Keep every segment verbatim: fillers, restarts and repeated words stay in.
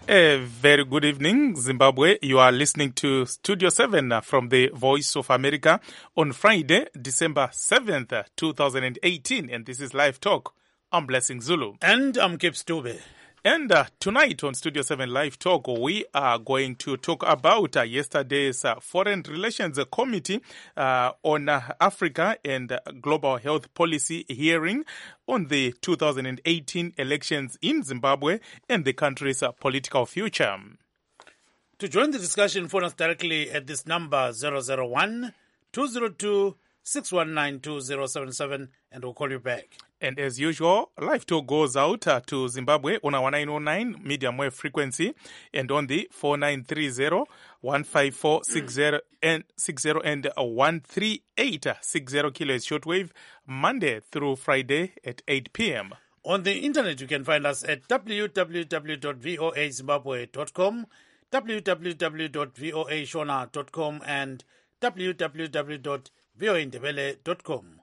A very good evening, Zimbabwe. You are listening to Studio seven from the Voice of America on Friday, December seventh, twenty eighteen. And this is Live Talk. I'm Blessing Zulu. And I'm Kip Stube. And uh, tonight on Studio seven Live Talk, we are going to talk about uh, yesterday's uh, Foreign Relations Committee uh, on uh, Africa and uh, Global Health Policy hearing on the two thousand eighteen elections in Zimbabwe and the country's uh, political future. To join the discussion, phone us directly at this number zero zero one, two zero two, six one nine, two zero seven seven and we'll call you back. And as usual, Live Talk goes out uh, to Zimbabwe on our nine oh nine medium wave frequency and on the four nine three zero, one five four six zero and six zero and one three eight six zero kilohertz shortwave Monday through Friday at eight p.m. On the internet, you can find us at w w w dot voa zimbabwe dot com, w w w dot voa shona dot com and w w w dot voa ndebele dot com.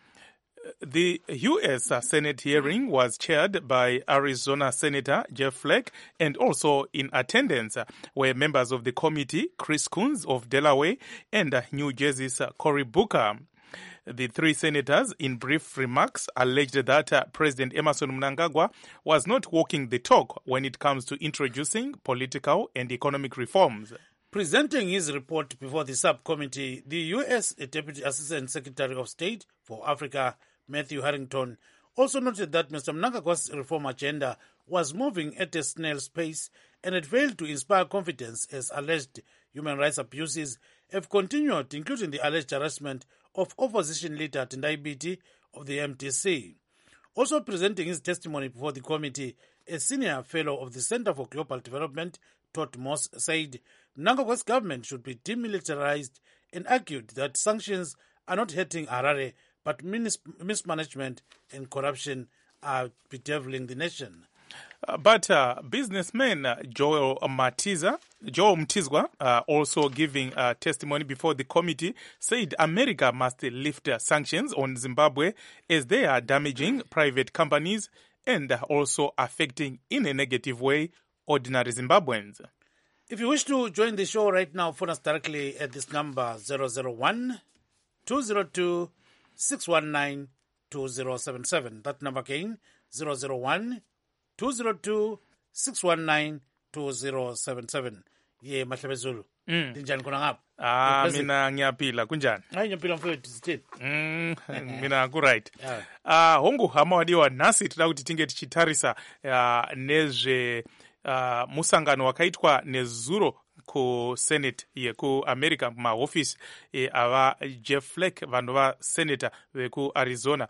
The U S Senate hearing was chaired by Arizona Senator Jeff Flake, and also in attendance were members of the committee, Chris Coons of Delaware and New Jersey's Cory Booker. The three senators, in brief remarks, alleged that uh, President Emmerson Mnangagwa was not walking the talk when it comes to introducing political and economic reforms. Presenting his report before the subcommittee, the U S Deputy Assistant Secretary of State for Africa, Matthew Harrington, also noted that Mister Mnangagwa's reform agenda was moving at a snail's pace and had failed to inspire confidence as alleged human rights abuses have continued, including the alleged harassment of opposition leader Tendai Biti of the M D C. Also presenting his testimony before the committee, a senior fellow of the Center for Global Development, Todd Moss, said Mnangagwa's government should be demilitarized and argued that sanctions are not hurting Harare, but mis- mismanagement and corruption are bedeviling the nation. Uh, but uh, businessman uh, Joel Matiza, Joel Mtizwa, uh, also giving uh, testimony before the committee, said America must lift uh, sanctions on Zimbabwe as they are damaging private companies and uh, also affecting in a negative way ordinary Zimbabweans. If you wish to join the show right now, phone us directly at this number zero zero one, two zero two, six one nine, two zero seven seven. That number again, zero zero one, two zero two, six one nine, two zero seven seven. Ye Mahlabe Zulu. Mm. Tinjani khona ngapha? Ah, mina ngiyaphila kunjani? Hayi ngiyaphila mfowethu sithini? Mm, mina ku right. Yeah. Ah, hongu hama wadiwa nasi tida kuti tinge tichitarisa uh, nezve uh, musangano wakaitwa nezuro ku Senate yeku America mahofisi e, ava Jeff Flake vanhu va senator veku Arizona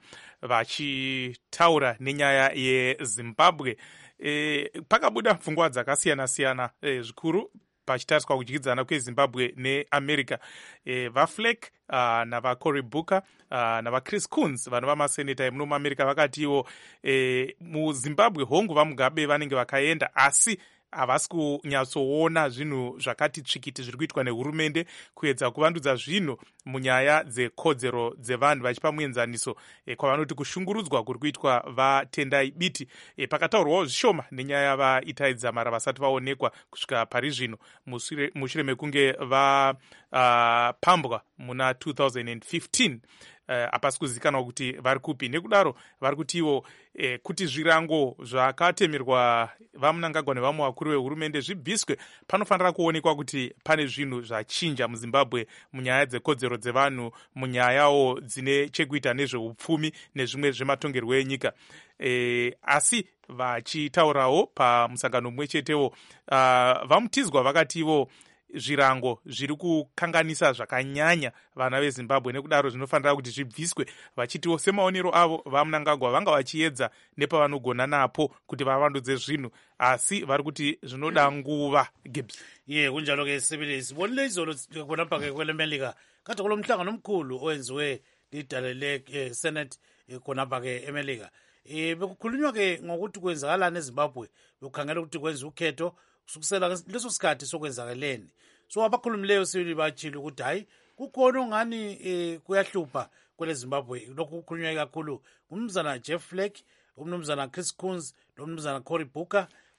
vachitaura nenyaya yeZimbabwe. E, pakabuda pfungwa dzakasiyana siyana e, zvikuru pachitariswa kudyidzana kweZimbabwe neAmerica. E, vaFlake uh, navaCory Booker uh, navaChris Coons vanhu vamaseneta emuno muAmerica vakati ivo e, muZimbabwe hongu vamugabe vanenge vakaenda asi havasi kunyatsoona zvinhu zvakati tsvikiti zviri kuitwa nehurumende kuedza kuvandudza zvinhu munyaya dzekodzero dzevanhu vachipa muenzaniso e, kwavanoti kushungurudzwa kuri kuitwa vaTendai Biti. E, pakataurwawo zvishoma nenyaya vaItai Dzamara vasati vaonekwa kusvika pari zvino mushure mekunge vapambwa uh, muna two thousand fifteen. Uh, hapasi kuzivikanwa kuti vari kupi. Nekudaro vari kuti ivo eh, kuti zvirango zvakatemerwa vaMnangagwa nevamwe vakuru vehurumende zvibviswe, panofanira kuonekwa kuti pane zvinhu zvachinja muZimbabwe munyaya dzekodzero dzevanhu, munyayawo dzine chekuita nezveupfumi nezvimwe zvematongerwo enyika. E, asi vachitaurawo pamusangano mumwe chetewo uh, vaMutizwa vakati ivo zvirango zviri kukanganisa zvakanyanya vana veZimbabwe, nekudaro zvinofanira kuti zvibviswe, vachitiwo semaonero avo vaMnangagwa vanga vachiedza nepavanogona napo kuti vavandudze zvinhu, asi vari kuti zvinoda nguva. Gibbs. Ye kunjalo ke sibili sibonile izolo khona phake kwelemelika kade kulo mhlangano omkhulu owenziwe lidalele eh, Senate eh, khona phake eMelika. Eh bekukhulunywa ke ngokuthi kwenzakalana eZimbabwe, bekukhangela ukuthi kwenza ukhetho kusukisela leso sikhathi sokwenzakaleni. So abakhulumileyo sibili bachile ukuthi hayi kukhona ongani eh, kuyahlupha kwele Zimbabwe. Lokhu kukhulunywa kakhulu umnumzana Jeff Flake, umnumzana Chris Coons, nomnumzana Cory Booker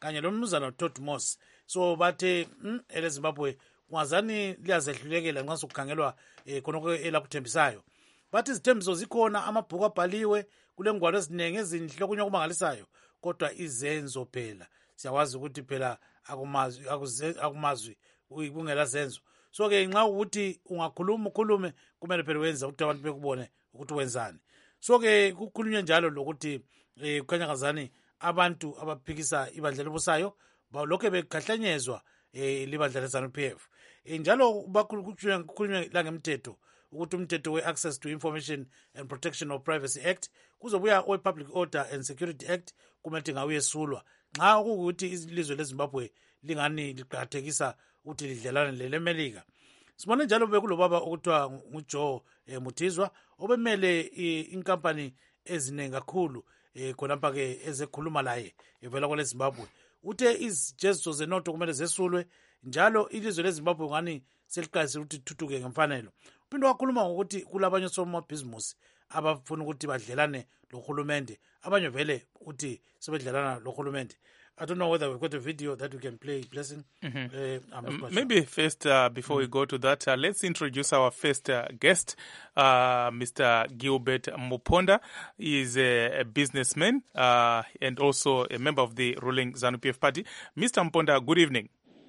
kanye lomnumzana uTodd Moss. So bathe mm, ele Zimbabwe kwazani liyazehlulekela nxa sokukhangelwa eh, khonoko elakuthembisayo. Bathi izithembiso zikhona, amabhuku abhaliwe, kulengwalo eziningi ezinhle okunye okumangalisayo, kodwa izenzo phela siyakwazi ukuthi phela akumazwi akumazwi kungela zenzo. So ke nxa ukuthi ungakhuluma ukhulume kumele phela wenza ukuthi abantu bekubone ukuthi wenzani. So ke kukhulunywe njalo lokuthi eh kukhanyakazani abantu abaphikisa ibandla elibusayo balokho bekhahlanyezwa eh libandla le-ZANU-P F. Eh, njalo bakhulunywe la ngemthetho ukuthi umthetho we-Access to Information and Protection of Privacy Act kuzobuya owe-Public Order and Security Act kumele ngawuyesulwa nxa ukuthi ilizwe leZimbabwe lingani liqhathekisa ukuthi lidlelane lelemelika. Sibone njalo bekulobaba okuthiwa nguJoe eh, Mutizwa obemele inkampani eziningi kakhulu eh, khonapha ke ezekhuluma laye evela kwele Zimbabwe. Uthe izijeziso zenotho kumele zesulwe njalo ilizwe leZimbabwe ngani seliqalisile ukuthi thuthuke ngemfanelo. Uphinde wakhuluma ngokuthi kulabanye somabhizimusi abafuna ukuthi badlelane lohulumende, abanye vele ukuthi sebedlelana lohulumende. I don't know whether we've got a video that we can play, Blessing. Mm-hmm. uh, um, maybe sure. first, uh, before mm-hmm. we go to that, uh, let's introduce our first uh, guest, uh, Mister Gilbert Muponda. He is a, a businessman uh, and also a member of the ruling ZANU-P F party. Mister Muponda, good evening.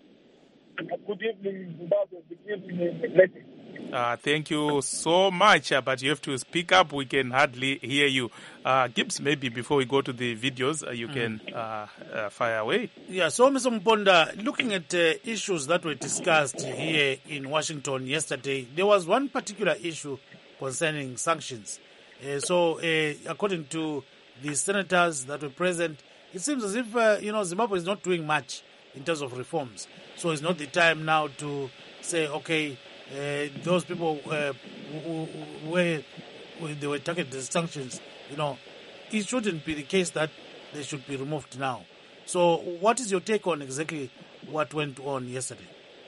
Good evening, Zimbabwe. Good evening, Blessing. Uh, thank you so much, uh, but you have to speak up. We can hardly hear you. Uh, Gibbs, maybe before we go to the videos, uh, you mm. can uh, uh, fire away. Yeah, so Mister Muponda, looking at uh, issues that were discussed here in Washington yesterday, there was one particular issue concerning sanctions. Uh, so, uh, according to the senators that were present, it seems as if, uh, you know, Zimbabwe is not doing much in terms of reforms. So it's not the time now to say, okay, Uh, those people uh, who, who, where, where they were targeted as sanctions, you know, it shouldn't be the case that they should be removed now. So what is your take on exactly what went on yesterday?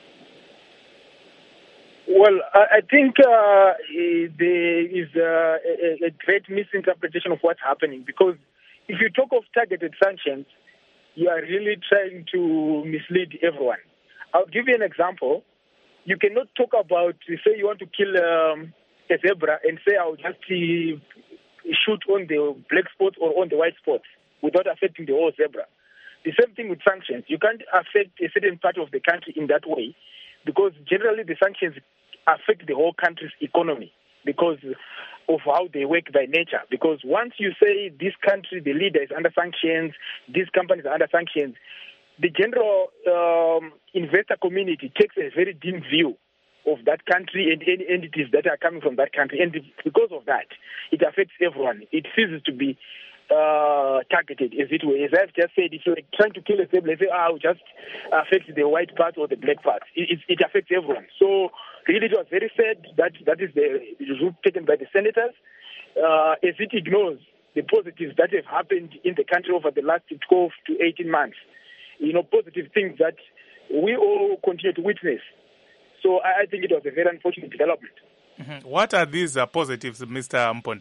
Well, I, I think uh, there is a, a, a great misinterpretation of what's happening, because if you talk of targeted sanctions, you are really trying to mislead everyone. I'll give you an example. You cannot talk about, say you want to kill um, a zebra and say I'll just uh, shoot on the black spots or on the white spots without affecting the whole zebra. The same thing with sanctions. You can't affect a certain part of the country in that way, because generally the sanctions affect the whole country's economy because of how they work by nature. Because once you say this country, the leader is under sanctions, these companies are under sanctions, the general um, investor community takes a very dim view of that country and any entities that are coming from that country. And because of that, it affects everyone. It ceases to be uh, targeted, as it were. As I've just said, if you're like trying to kill a zebra, let's say, oh, I'll just affect the white part or the black part. It, it, it affects everyone. So really it was very sad that that is the route taken by the senators, uh, as it ignores the positives that have happened in the country over the last twelve to eighteen months. You know, positive things that we all continue to witness. So I, I think it was a very unfortunate development. Mm-hmm. What are these uh, positives, Mister Muponda?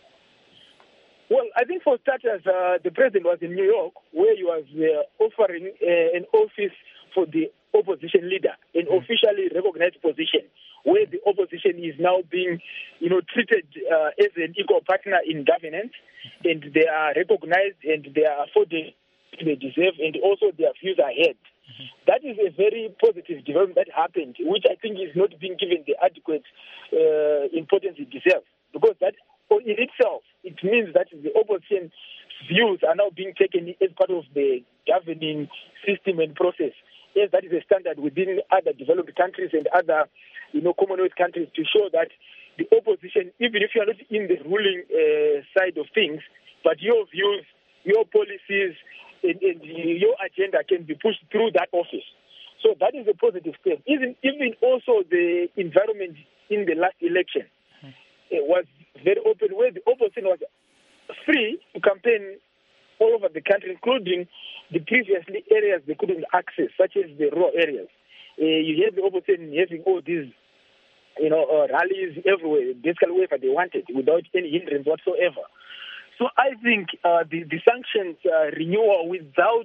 Well, I think for starters, uh, the president was in New York, where he was uh, offering uh, an office for the opposition leader, an mm-hmm. officially recognized position, where the opposition is now being, you know, treated uh, as an equal partner in governance, and they are recognized and they are afforded they deserve, and also their views are heard. Mm-hmm. That is a very positive development that happened, which I think is not being given the adequate uh, importance it deserves. Because that in itself, it means that the opposition views are now being taken as part of the governing system and process. Yes, that is a standard within other developed countries and other, you know, Commonwealth countries, to show that the opposition, even if you are not in the ruling uh, side of things, but your views, your policies, and, and your agenda can be pushed through that office. So that is a positive step. Even, even also the environment in the last election mm-hmm. it was very open, where the opposition was free to campaign all over the country, including the previously areas they couldn't access, such as the rural areas. Uh, you hear the opposition having all these, you know, uh, rallies everywhere, basically wherever they wanted, without any hindrance whatsoever. So I think uh, the, the sanctions uh, renewal without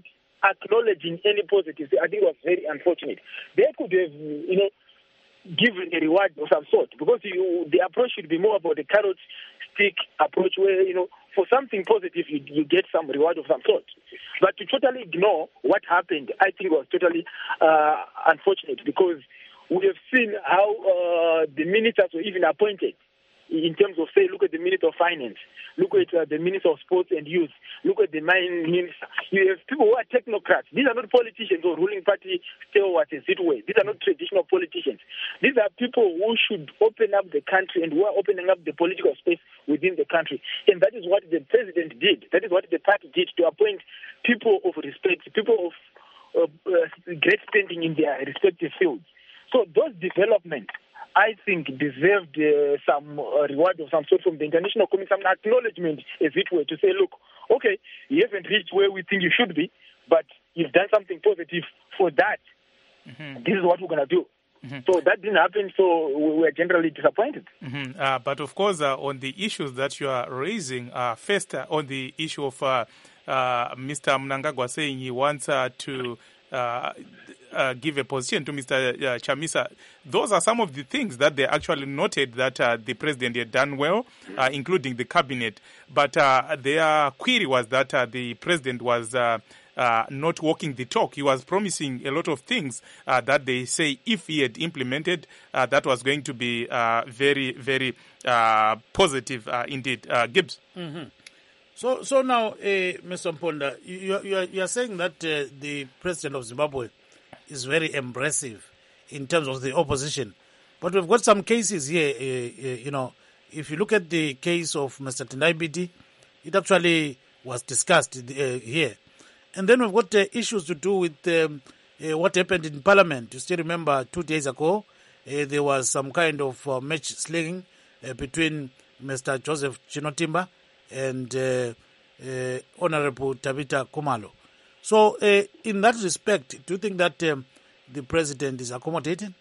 acknowledging any positives, I think was very unfortunate. They could have, you know, given a reward of some sort, because you, the approach should be more about the carrot stick approach, where, you know, for something positive you, you get some reward of some sort. But to totally ignore what happened, I think was totally uh, unfortunate, because we have seen how uh, the ministers were even appointed. In terms of, say, look at the Minister of Finance, look at uh, the Minister of Sports and Youth, look at the Mine Minister. You have people who are technocrats. These are not politicians or ruling party stalwarts, as it were. These are not traditional politicians. These are people who should open up the country and who are opening up the political space within the country. And that is what the president did. That is what the party did, to appoint people of respect, people of uh, uh, great standing in their respective fields. So those developments, I think, deserved uh, some uh, reward of some sort from the international community, some acknowledgement, as it were, to say, look, okay, you haven't reached where we think you should be, but you've done something positive for that. Mm-hmm. This is what we're going to do. Mm-hmm. So that didn't happen, so we were generally disappointed. Mm-hmm. Uh, but of course, uh, on the issues that you are raising, uh, first uh, on the issue of uh, uh, Mister Mnangagwa saying he wants uh, to uh, uh, give a position to Mister Uh, Chamisa, those are some of the things that they actually noted that uh, the president had done well, uh, including the cabinet. But uh, their query was that uh, the president was uh, uh, not walking the talk. He was promising a lot of things uh, that they say if he had implemented, uh, that was going to be uh, very, very uh, positive uh, indeed. Uh, Gibbs? Mm-hmm. So, so now, uh, Mister Mponda, you, you, are, you are saying that uh, the president of Zimbabwe is very embracive in terms of the opposition. But we've got some cases here, uh, uh, you know, if you look at the case of Mister Tendai Biti, it actually was discussed uh, here. And then we've got uh, issues to do with um, uh, what happened in Parliament. You still remember two days ago, uh, there was some kind of uh, match slinging uh, between Mister Joseph Chinotimba and uh, uh, Honorable Tabita Khumalo. So, uh, in that respect, do you think that um, the president is accommodating?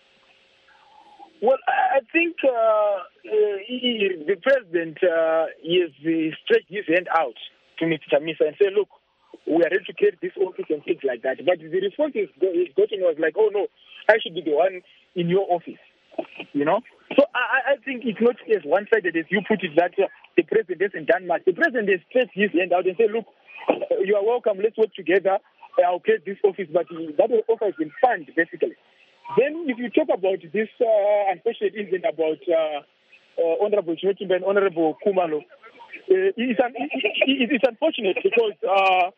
Well, I think uh, uh, he, the president uh, is uh, stretched his hand out to Mister Chamisa and say, look, we are ready to create this office and things like that. But the response he's gotten was like, oh, no, I should be the one in your office, you know? So I, I think it's not as one-sided as you put it, that uh, the president hasn't done much. The president has stretched his hand out and said, look, you are welcome, let's work together, I'll create this office, but that office has been funded, basically. Then if you talk about this uh, unfortunate incident about uh, uh, Honorable Chinotimba and Honorable Khumalo, uh, it's, un- it's unfortunate because uh,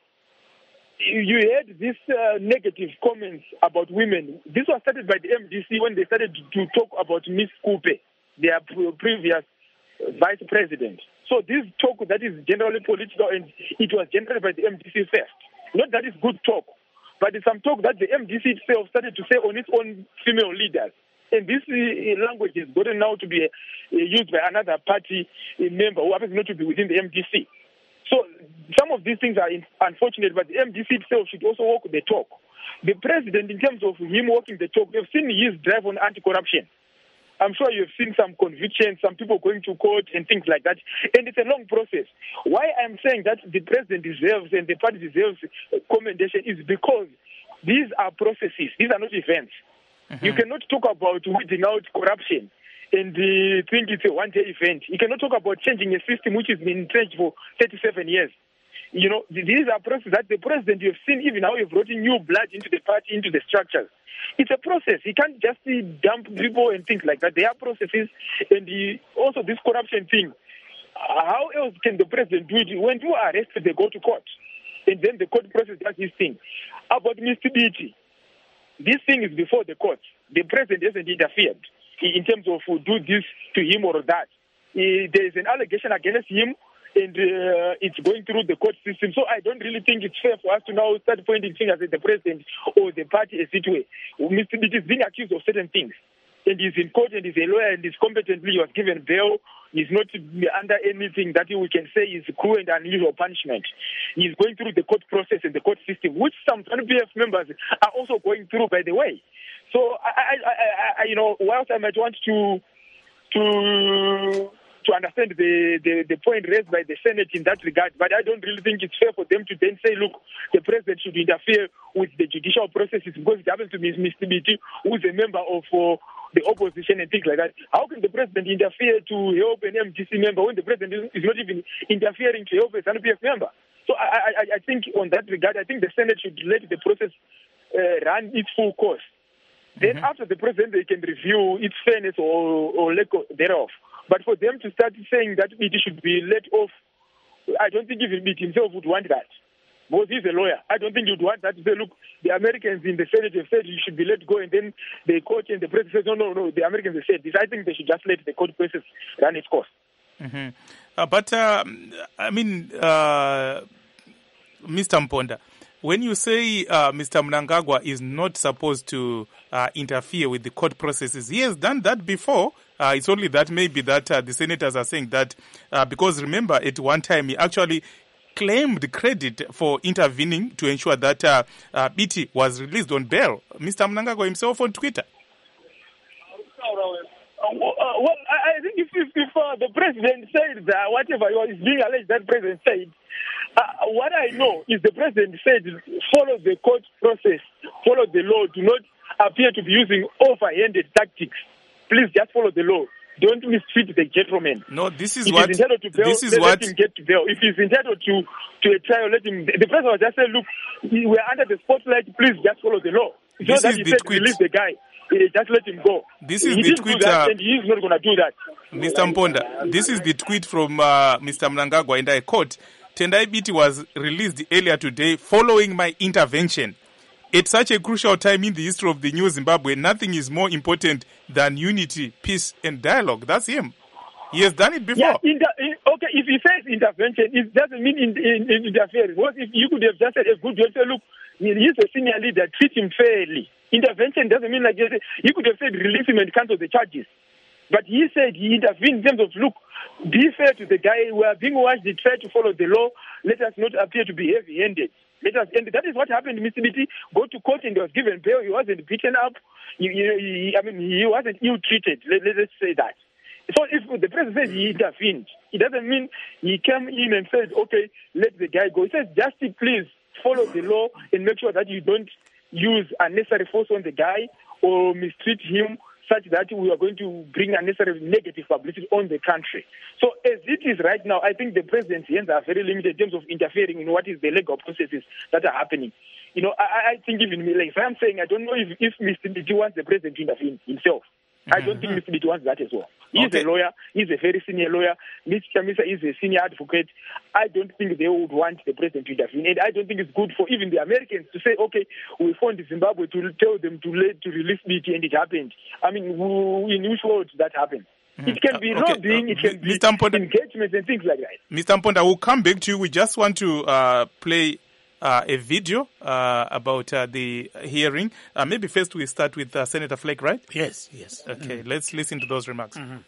you had these uh, negative comments about women. This was started by the M D C when they started to talk about Miss Coupe, their previous vice president. So this talk that is generally political, and it was generated by the M D C first. Not that it's good talk, but it's some talk that the M D C itself started to say on its own female leaders. And this uh, language is gotten now to be uh, used by another party uh, member who happens not to be within the M D C. So some of these things are in, unfortunate, but the M D C itself should also walk the talk. The president, in terms of him walking the talk, we've seen his drive on anti-corruption. I'm sure you've seen some convictions, some people going to court and things like that. And it's a long process. Why I'm saying that the president deserves and the party deserves commendation is because these are processes. These are not events. Mm-hmm. You cannot talk about weeding out corruption and uh, think it's a one-day event. You cannot talk about changing a system which has been entrenched for thirty-seven years. You know, these are processes that the president, you've seen even how you've brought in new blood into the party, into the structures. It's a process. He can't just dump people and things like that. There are processes, and the, also this corruption thing. Uh, how else can the president do it? When you are arrested, they go to court, and then the court process does this thing. About Mister Biti, this thing is before the court. The president hasn't interfered in terms of who do this to him or that. There is an allegation against him, and uh, it's going through the court system. So I don't really think it's fair for us to now start pointing fingers at the president or the party as it were. Mister Biti is being accused of certain things, and he's in court, and he's a lawyer, and he's competently, he was given bail. He's not under anything that we can say is cruel and unusual punishment. He's going through the court process and the court system, which some N P F members are also going through, by the way. So, I, I, I, I, you know, whilst I might want to to to understand the, the, the point raised by the Senate in that regard, but I don't really think it's fair for them to then say, look, the president should interfere with the judicial processes because it happens to be Mister Mbiti, who is a member of uh, the opposition and things like that. How can the president interfere to help an M D C member when the president is not even interfering to help a ZANU P F member? So I, I, I think on that regard, I think the Senate should let the process uh, run its full course. Then mm-hmm. after the president, they can review its fairness or, or lack thereof. But for them to start saying that it should be let off, I don't think even Mbiti himself would want that. Because he's a lawyer. I don't think you'd want that to say, look, the Americans in the Senate have said you should be let go, and then the court and the president says, no, no, no, the Americans have said this. I think they should just let the court process run its course. Mm-hmm. Uh, but, uh, I mean, uh, Mister Mponda, when you say uh, Mister Mnangagwa is not supposed to uh, interfere with the court processes, he has done that before. Uh, it's only that maybe that uh, the senators are saying that uh, because remember at one time he actually claimed credit for intervening to ensure that uh, uh, B T was released on bail. Mister Mnangagwa himself on Twitter. Uh, well, I think if, if, if uh, the president said that whatever is being alleged that president said, uh, what I know is the president said follow the court process, follow the law, do not appear to be using overhanded tactics. Please just follow the law. Don't mistreat the gentleman. No, this is if what. He's entitled to bail, this is let what. him get to bail. If he's entitled to, to a trial, let him. The president was just saying, look, we're under the spotlight. Please just follow the law. It's this not is that he the said tweet. Release the guy. Just let him go. This is he the didn't tweet, do that, uh, and he's not going to do that. Mister Mponda, this is the tweet from uh, Mister Mnangagwa, and I quote: Tendai Biti was released earlier today following my intervention. At such a crucial time in the history of the new Zimbabwe, nothing is more important than unity, peace, and dialogue. That's him. He has done it before. Yeah, inter- okay, if he says intervention, it doesn't mean in, in, in interfering. What if you could have just said a good way, say, look, he's a senior leader, treat him fairly. Intervention doesn't mean like you could have said release him and cancel the charges. But he said he intervened in terms of, look, be fair to the guy. We are being watched. They try to follow the law. Let us not appear to be heavy-handed. Let us, and that is what happened. Mister Mbiti go to court and he was given bail. He wasn't beaten up. He, he, he, I mean, he wasn't ill-treated. Let, let, let's say that. So if the president says he intervened, it doesn't mean he came in and said, okay, let the guy go. He says, justice, please follow the law and make sure that you don't use unnecessary force on the guy or mistreat him such that we are going to bring unnecessary negative publicity on the country. So as it is right now, I think the president's hands are very limited in terms of interfering in what is the legal processes that are happening. You know, I, I think even, like I'm saying, I don't know if, if Mister Mbiti wants the president to intervene himself. I don't think Mister Mbiti wants that as well. He's okay. a lawyer. He's a very senior lawyer. Mister Chamisa is a senior advocate. I don't think they would want the president to intervene. And I don't think it's good for even the Americans to say, okay, we phoned Zimbabwe to tell them to let, to release Mbiti, and it happened. I mean, in which world that happened? Mm-hmm. It can be uh, okay. lobbying, it can uh, be Mister Mponda, engagements and things like that. Mister Mponda, we'll come back to you. We just want to uh, play Uh, a video uh, about uh, the hearing. Uh, maybe first we start with uh, Senator Flake, right? Yes, yes. Okay, mm-hmm. Let's listen to those remarks. Mm-hmm.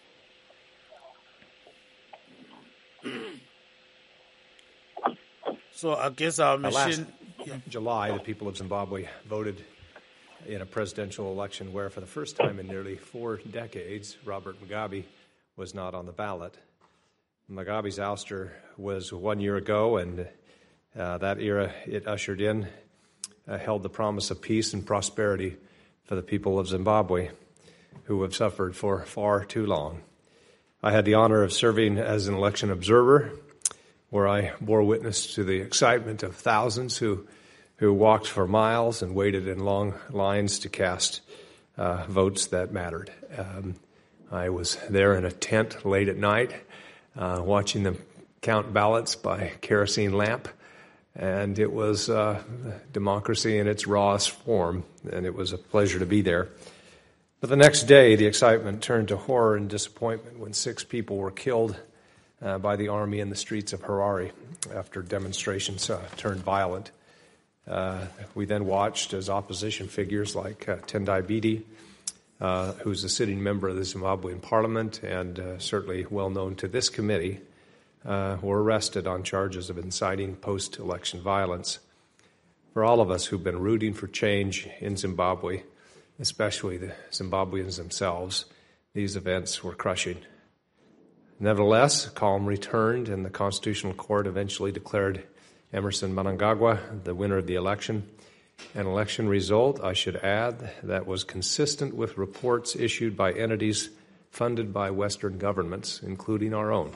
So I guess our machine... Last yeah. July, the people of Zimbabwe voted in a presidential election where, for the first time in nearly four decades, Robert Mugabe was not on the ballot. Mugabe's ouster was one year ago, and Uh, that era it ushered in uh, held the promise of peace and prosperity for the people of Zimbabwe, who have suffered for far too long. I had the honor of serving as an election observer, where I bore witness to the excitement of thousands who who walked for miles and waited in long lines to cast uh, votes that mattered. Um, I was there in a tent late at night, uh, watching them count ballots by kerosene lamp. And it was uh, democracy in its rawest form, and it was a pleasure to be there. But the next day, the excitement turned to horror and disappointment when six people were killed uh, by the army in the streets of Harare after demonstrations uh, turned violent. Uh, we then watched as opposition figures like uh, Tendai Biti, uh, who's a sitting member of the Zimbabwean parliament and uh, certainly well known to this committee, Uh, were arrested on charges of inciting post-election violence. For all of us who've been rooting for change in Zimbabwe, especially the Zimbabweans themselves, these events were crushing. Nevertheless, calm returned, and the Constitutional Court eventually declared Emerson Mnangagwa the winner of the election. An election result, I should add, that was consistent with reports issued by entities funded by Western governments, including our own.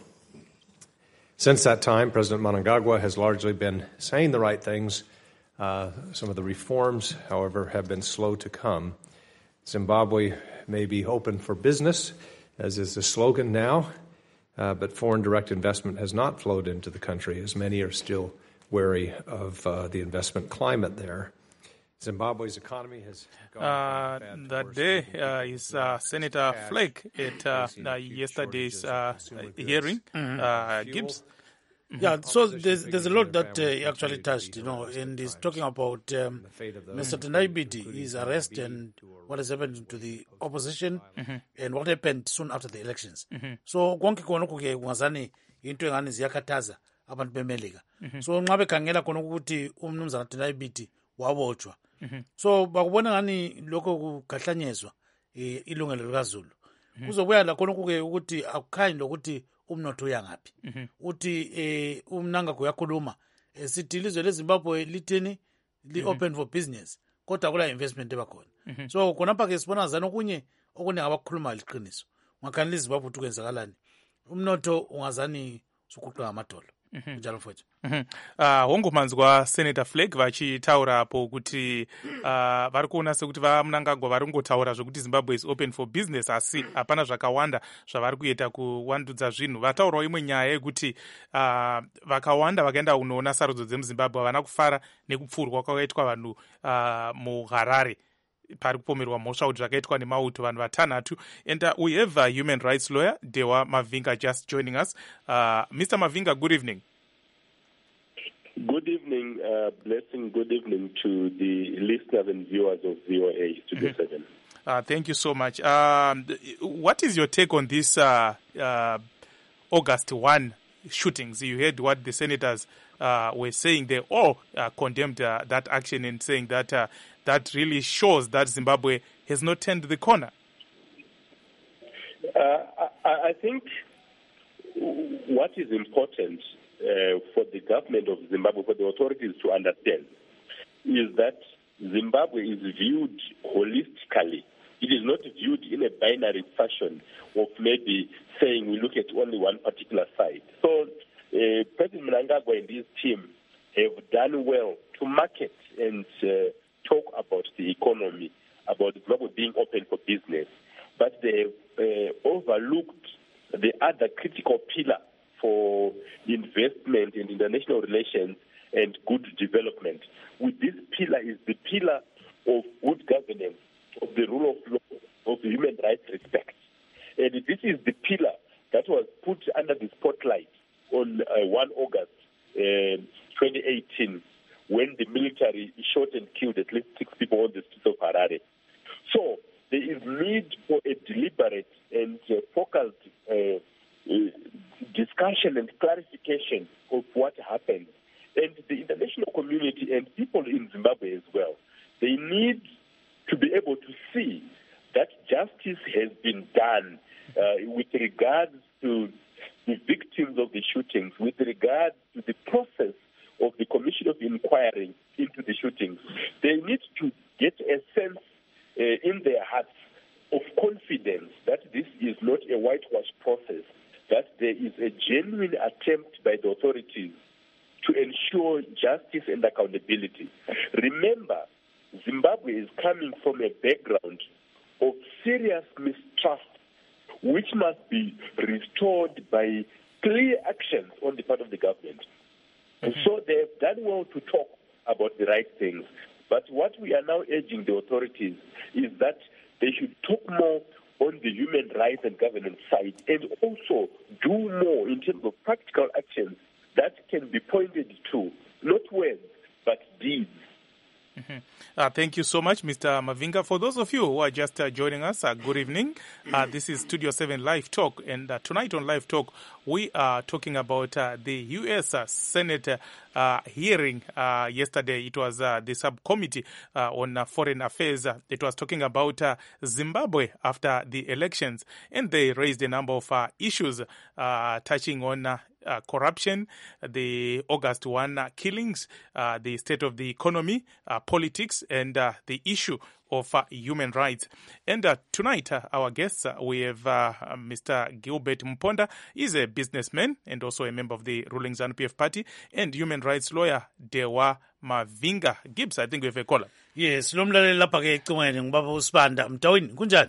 Since that time, President Mnangagwa has largely been saying the right things. Uh, some of the reforms, however, have been slow to come. Zimbabwe may be open for business, as is the slogan now, uh, but foreign direct investment has not flowed into the country, as many are still wary of uh, the investment climate there. Zimbabwe's economy has gone Uh, from bad to that worse. day uh, is uh, Senator Flake at uh, uh, yesterday's uh, hearing, uh, Gibbs. Yeah, so there's there's a lot that uh, he actually touched, you know, and he's talking about um, Mister Tendai Biti, his arrest and what has happened to the opposition Mm-hmm. and what happened soon after the elections. So konke khona kuke kungazani into engani ziyakhathaza abantu bemelika. So nxa bekhangela khona ukuthi umnumzana Tendai Biti wabotshwa. So bakubona ngani lokho kugahlanyezwa eh, ilungelo likaZulu. Kuzobuya la khona kuke ukuthi akukhanyi lokuthi umnotho uyangaphi. Uthi eh umnanga kuyakhuluma esithi ilizwe leZimbabwe lithini li open for business kodwa kula investment ebakhona. So khonapha ke sibona zana okunye okune abakhuluma liqiniso. Ngakhanile iZimbabwe ukwenzakalani. Umnotho ungazani sukuqa ngamadolo. Njalo futhi. Uh, hongomanzi kwaSenator Flake vachitaura apo kuti uh, vari kuona sekuti vaMnangagwa vari kungotaura zvokuti Zimbabwe is open for business, asi hapana zvakawanda zvavari kuita kuwandudza zvinhu. Vataurawo imwe nyaya yekuti uh, vakawanda vakaenda kunoona sarudzo dzemuZimbabwe havana kufara nekupfurwa kwakaitwa vanhu uh, muHarare pari kupomerwa mhosva kuti zvakaitwa nemauto vanhu vatanhatu. And uh, we have a human rights lawyer, Dewa Mavinga, just joining us. Uh, Mister Mavinga, good evening. Good evening, uh, blessing. Good evening to the listeners and viewers of V O A Studio mm-hmm. seven. Uh, thank you so much. Um, what is your take on this uh, uh, August first shootings? You heard what the senators uh, were saying. They all uh, condemned uh, that action and saying that uh, that really shows that Zimbabwe has not turned the corner. Uh, I, I think what is important Uh, for the government of Zimbabwe, for the authorities to understand, is that Zimbabwe is viewed holistically. It is not viewed in a binary fashion of maybe saying we look at only one particular side. So uh, President Mnangagwa and his team have done well to market and uh, talk about the economy, about Zimbabwe being open for business, but they have uh, overlooked the other critical pillar for investment and international relations and good development. With this pillar is the pillar of good governance, of the rule of law, of human rights respect. And this is the pillar that was put under the spotlight on uh, first of August uh, twenty eighteen when the military shot and killed at least six people on the streets of Harare. So there is need for a deliberate and uh, focused uh, uh, discussion and clarification of what happened. And the international community and people in Zimbabwe as well, they need to be able to see that justice has been done uh, with regards to the victims of the shootings, with regards to the process of the Commission of Inquiry into the shootings. They need to get a sense uh, in their hearts of confidence that this is not a whitewash process, that there is a genuine attempt by the authorities to ensure justice and accountability. Remember, Zimbabwe is coming from a background of serious mistrust, which must be restored by clear actions on the part of the government. Mm-hmm. And so they have done well to talk about the right things. But what we are now urging the authorities is that they should talk more on the human rights and governance side, and also do more in terms of practical actions that can be pointed to, not words, but deeds. Mm-hmm. Uh, thank you so much, Mister Mavinga. For those of you who are just uh, joining us, uh, good evening. Uh, this is Studio seven Live Talk, and uh, tonight on Live Talk, we are talking about uh, the U S uh, Senate uh, hearing uh, yesterday. It was uh, the subcommittee uh, on uh, foreign affairs. Uh, it was talking about uh, Zimbabwe after the elections, and they raised a number of uh, issues uh, touching on uh, Uh, corruption, the August first uh, killings, uh, the state of the economy, uh, politics, and uh, the issue of uh, human rights. And uh, tonight, uh, our guests, uh, we have uh, Mister Gilbert Mponda. He's a businessman and also a member of the ruling ZANU P F party, and human rights lawyer Dewa Mavinga. Gibbs, I think we have a caller. Yes, lo mlaleli lapha ke ecingweni ngibaba uSibanda Mtawini kunjani?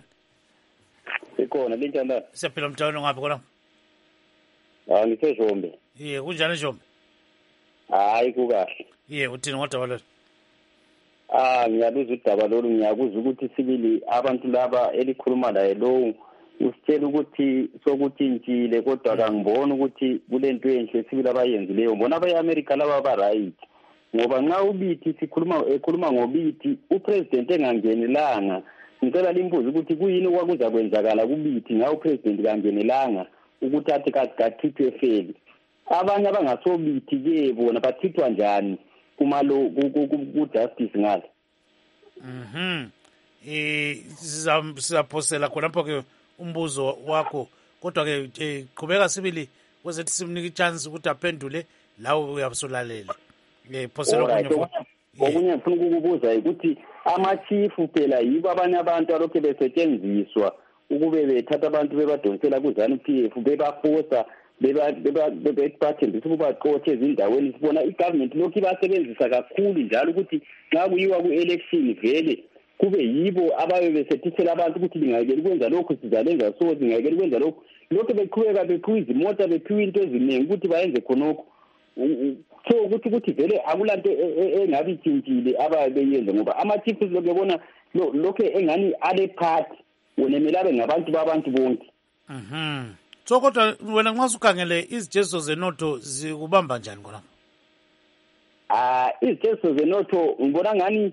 Ikhona linjani? Siyaphila Mtawini ngapha khona. Ah ngiseshombe. Ye kunjani Shombe? Hayi kukahle. Ye uthini ngodaba lo? Ah ngiyabuza udaba lolu ngiyakuza ukuthi sibili abantu laba elikhuluma laye lo usitshela ukuthi sokuthi intshile kodwa kangibona ukuthi kulento enhle sibili abayenzileyo bona abayiAmerica laba ba right ngoba nxa ubithi sikhuluma ekhuluma ngobithi upresident engangenelanga ngicela limbuzo ukuthi kuyini okwakuza kwenzakala kubithi ngawo upresident kangenelanga ukuthi athi kathithwe feli abanye abangasobithi ke bona bathithwa njani kumalo ku justice ngale. Mhm. Eh sizaphosela khona lapho ke umbuzo wakho kodwa ke qhubeka sibili kwezethi simnika ichance ukuthi aphendule lawo uyabusolalela. Eh phosela okunye okunye ngifuna ukukubuza ukuthi amachifu phela yibo abanye abantu alokho besetshenziswa ukube bethatha abantu bebadonsela ku ZANU P F bebafosa beba bebathembisa ukuba qothe ezindaweni sibona igovernment lokho ibasebenzisa kakhulu njalo ukuthi nxa kuyiwa ku-election vele kube yibo ababe besethisela abantu ukuthi lingayekeli ukwenza lokhu sizalenza so lingayekeli ukwenza lokhu lokho beqhubeka bephiwa izimota bephiwa into eziningi ukuthi bayenze khonokho so ukuthi ukuthi vele akulanto engabe itshintshile ababe beyenza ngoba amachiefs lokho yabona lokho engani ale part wona melabe ngabantu babantu bonke. Mhm. So kodwa wena nxa usukhangele izijezo zenotho zikubamba njani khona? Ah izijezo zenotho ngibona ngani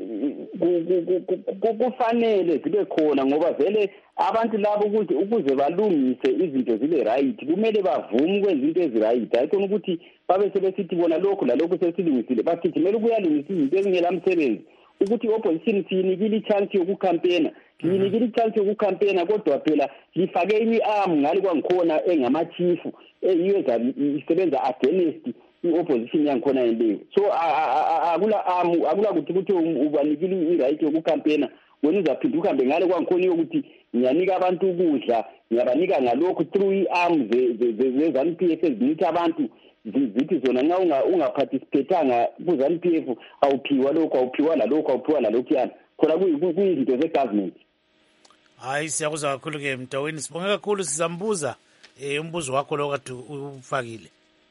kufanele zibe khona ngoba vele abantu labo ukuthi ukuze balungise izinto zibe right kumele bavume ukwenza into ezi right ayikho ukuthi babe sebesithi bona lokho la lokho sesilungisile bathi kumele kuyalungisa izinto ezingela msebenzi ukuthi opposition siyinikile ichance yokucampaigna linikile ichance yokucampaigna kodwa phela lifake imiarm ngale kwangikhona engamachifu eyiyoza isebenza against i-opposition yangikhona yeleyo so akula arm akula ukuthi ukuthi ubanikile i-right yokucampaigna wena uzaphinda uhambe ngale kwangikhona ukuthi ngiyanika abantu ukudla ngiyabanika ngalokho through i-arm ze-ZANU P F ezinika abantu zithi zona nxa ungaparticipatanga ku-ZANU P F awuphiwa lokho awuphiwa lalokho awuphiwa lalokho yana khona kuyizinto ze-government. Hayi siyakuzwa kakhulu ke Mtawini sibonge kakhulu sizambuza eh umbuzo wakho lo kade ufakile.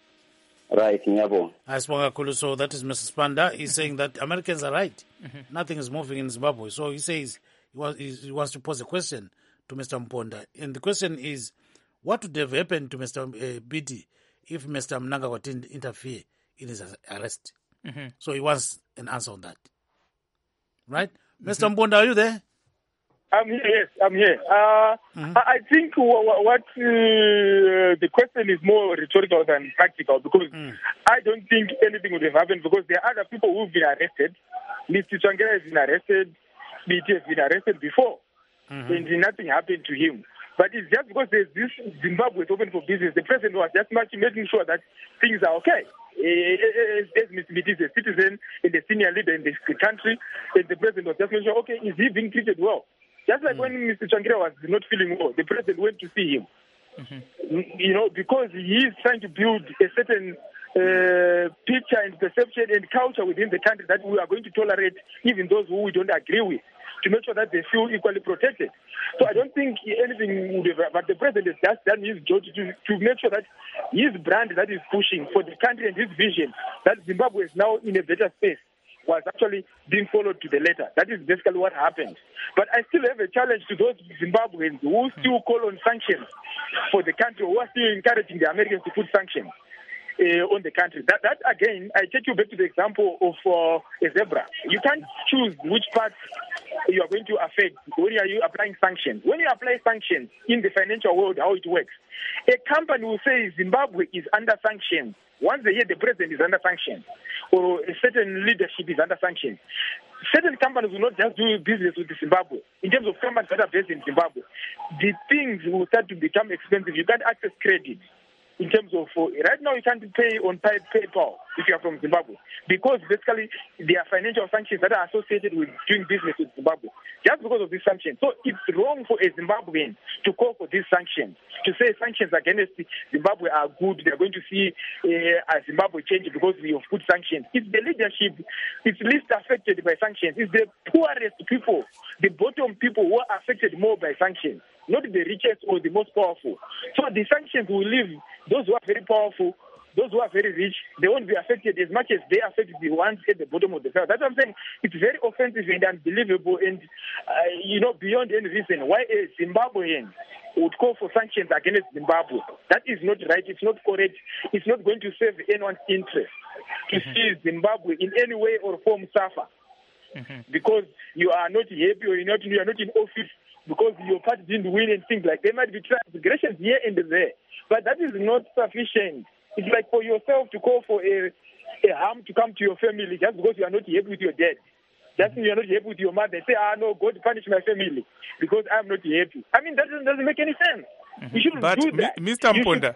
Right ngiyabonga. Asibonga kakhulu. So that is Mister Spanda. He's saying that Americans are right. Mm-hmm. Nothing is moving in Zimbabwe. So he says he wants, he wants to pose a question to Mister Mponda. And the question is, what would have happened to Mister Uh, Biti if Mister Mnangagwa didn't interfere in his arrest? Mm-hmm. So he wants an answer on that. Right? Mm-hmm. Mister Mponda, are you there? I'm here, yes, I'm here. Uh, mm-hmm. I think what uh, the question is more rhetorical than practical because mm. I don't think anything would have happened because there are other people who've been arrested. Mister Tsvangira has been arrested, B T has been arrested before, mm-hmm. and nothing happened to him. But it's just because there's this Zimbabwe is open for business. The president was just much making sure that things are okay. As, as Mister Biti is a citizen and a senior leader in the country, and the president was just making sure, okay, is he being treated well? Just like mm-hmm. when Mister Tsvangira was not feeling well, the president went to see him. Mm-hmm. You know, because he is trying to build a certain uh, picture and perception and culture within the country that we are going to tolerate even those who we don't agree with, to make sure that they feel equally protected. So I don't think anything would have, but the president has just done his job to, to make sure that his brand that is pushing for the country and his vision, that Zimbabwe is now in a better space, was actually being followed to the letter. That is basically what happened. But I still have a challenge to those Zimbabweans who still call on sanctions for the country, who are still encouraging the Americans to put sanctions. uh, on the country. That, that again, I take you back to the example of uh, a zebra. You can't choose which part you are going to affect when you are applying sanctions. When you apply sanctions in the financial world, how it works, a company will say Zimbabwe is under sanctions. Once a year, the president is under sanctions, or a certain leadership is under sanctions. Certain companies will not just do business with Zimbabwe. In terms of companies that are based in Zimbabwe, the things will start to become expensive. You can't access credit. In terms of, uh, right now you can't pay on PayPal if you are from Zimbabwe, because basically there are financial sanctions that are associated with doing business with Zimbabwe, just because of these sanctions. So it's wrong for a Zimbabwean to call for these sanctions, to say sanctions against Zimbabwe are good, they're going to see uh, a Zimbabwe change because we have put sanctions. It's the leadership, it's least affected by sanctions. It's the poorest people, the bottom people who are affected more by sanctions, not the richest or the most powerful. So the sanctions will leave those who are very powerful, those who are very rich, they won't be affected as much as they affect the ones at the bottom of the file. That's what I'm saying. It's very offensive and unbelievable and, uh, you know, beyond any reason why a Zimbabwean would call for sanctions against Zimbabwe. That is not right. It's not correct. It's not going to serve anyone's interest to mm-hmm. see Zimbabwe in any way or form suffer mm-hmm. because you are not happy or you're not, you are not in office because your party didn't win and things like that. There might be transgressions here and there, but that is not sufficient. It's like for yourself to call for a, a harm to come to your family just because you are not happy with your dad. Just you are not happy with your mother. Say, ah, no, God punish my family because I'm not happy. I mean, that doesn't, doesn't make any sense. Mm-hmm. You shouldn't but do that. M- Mister Mponda,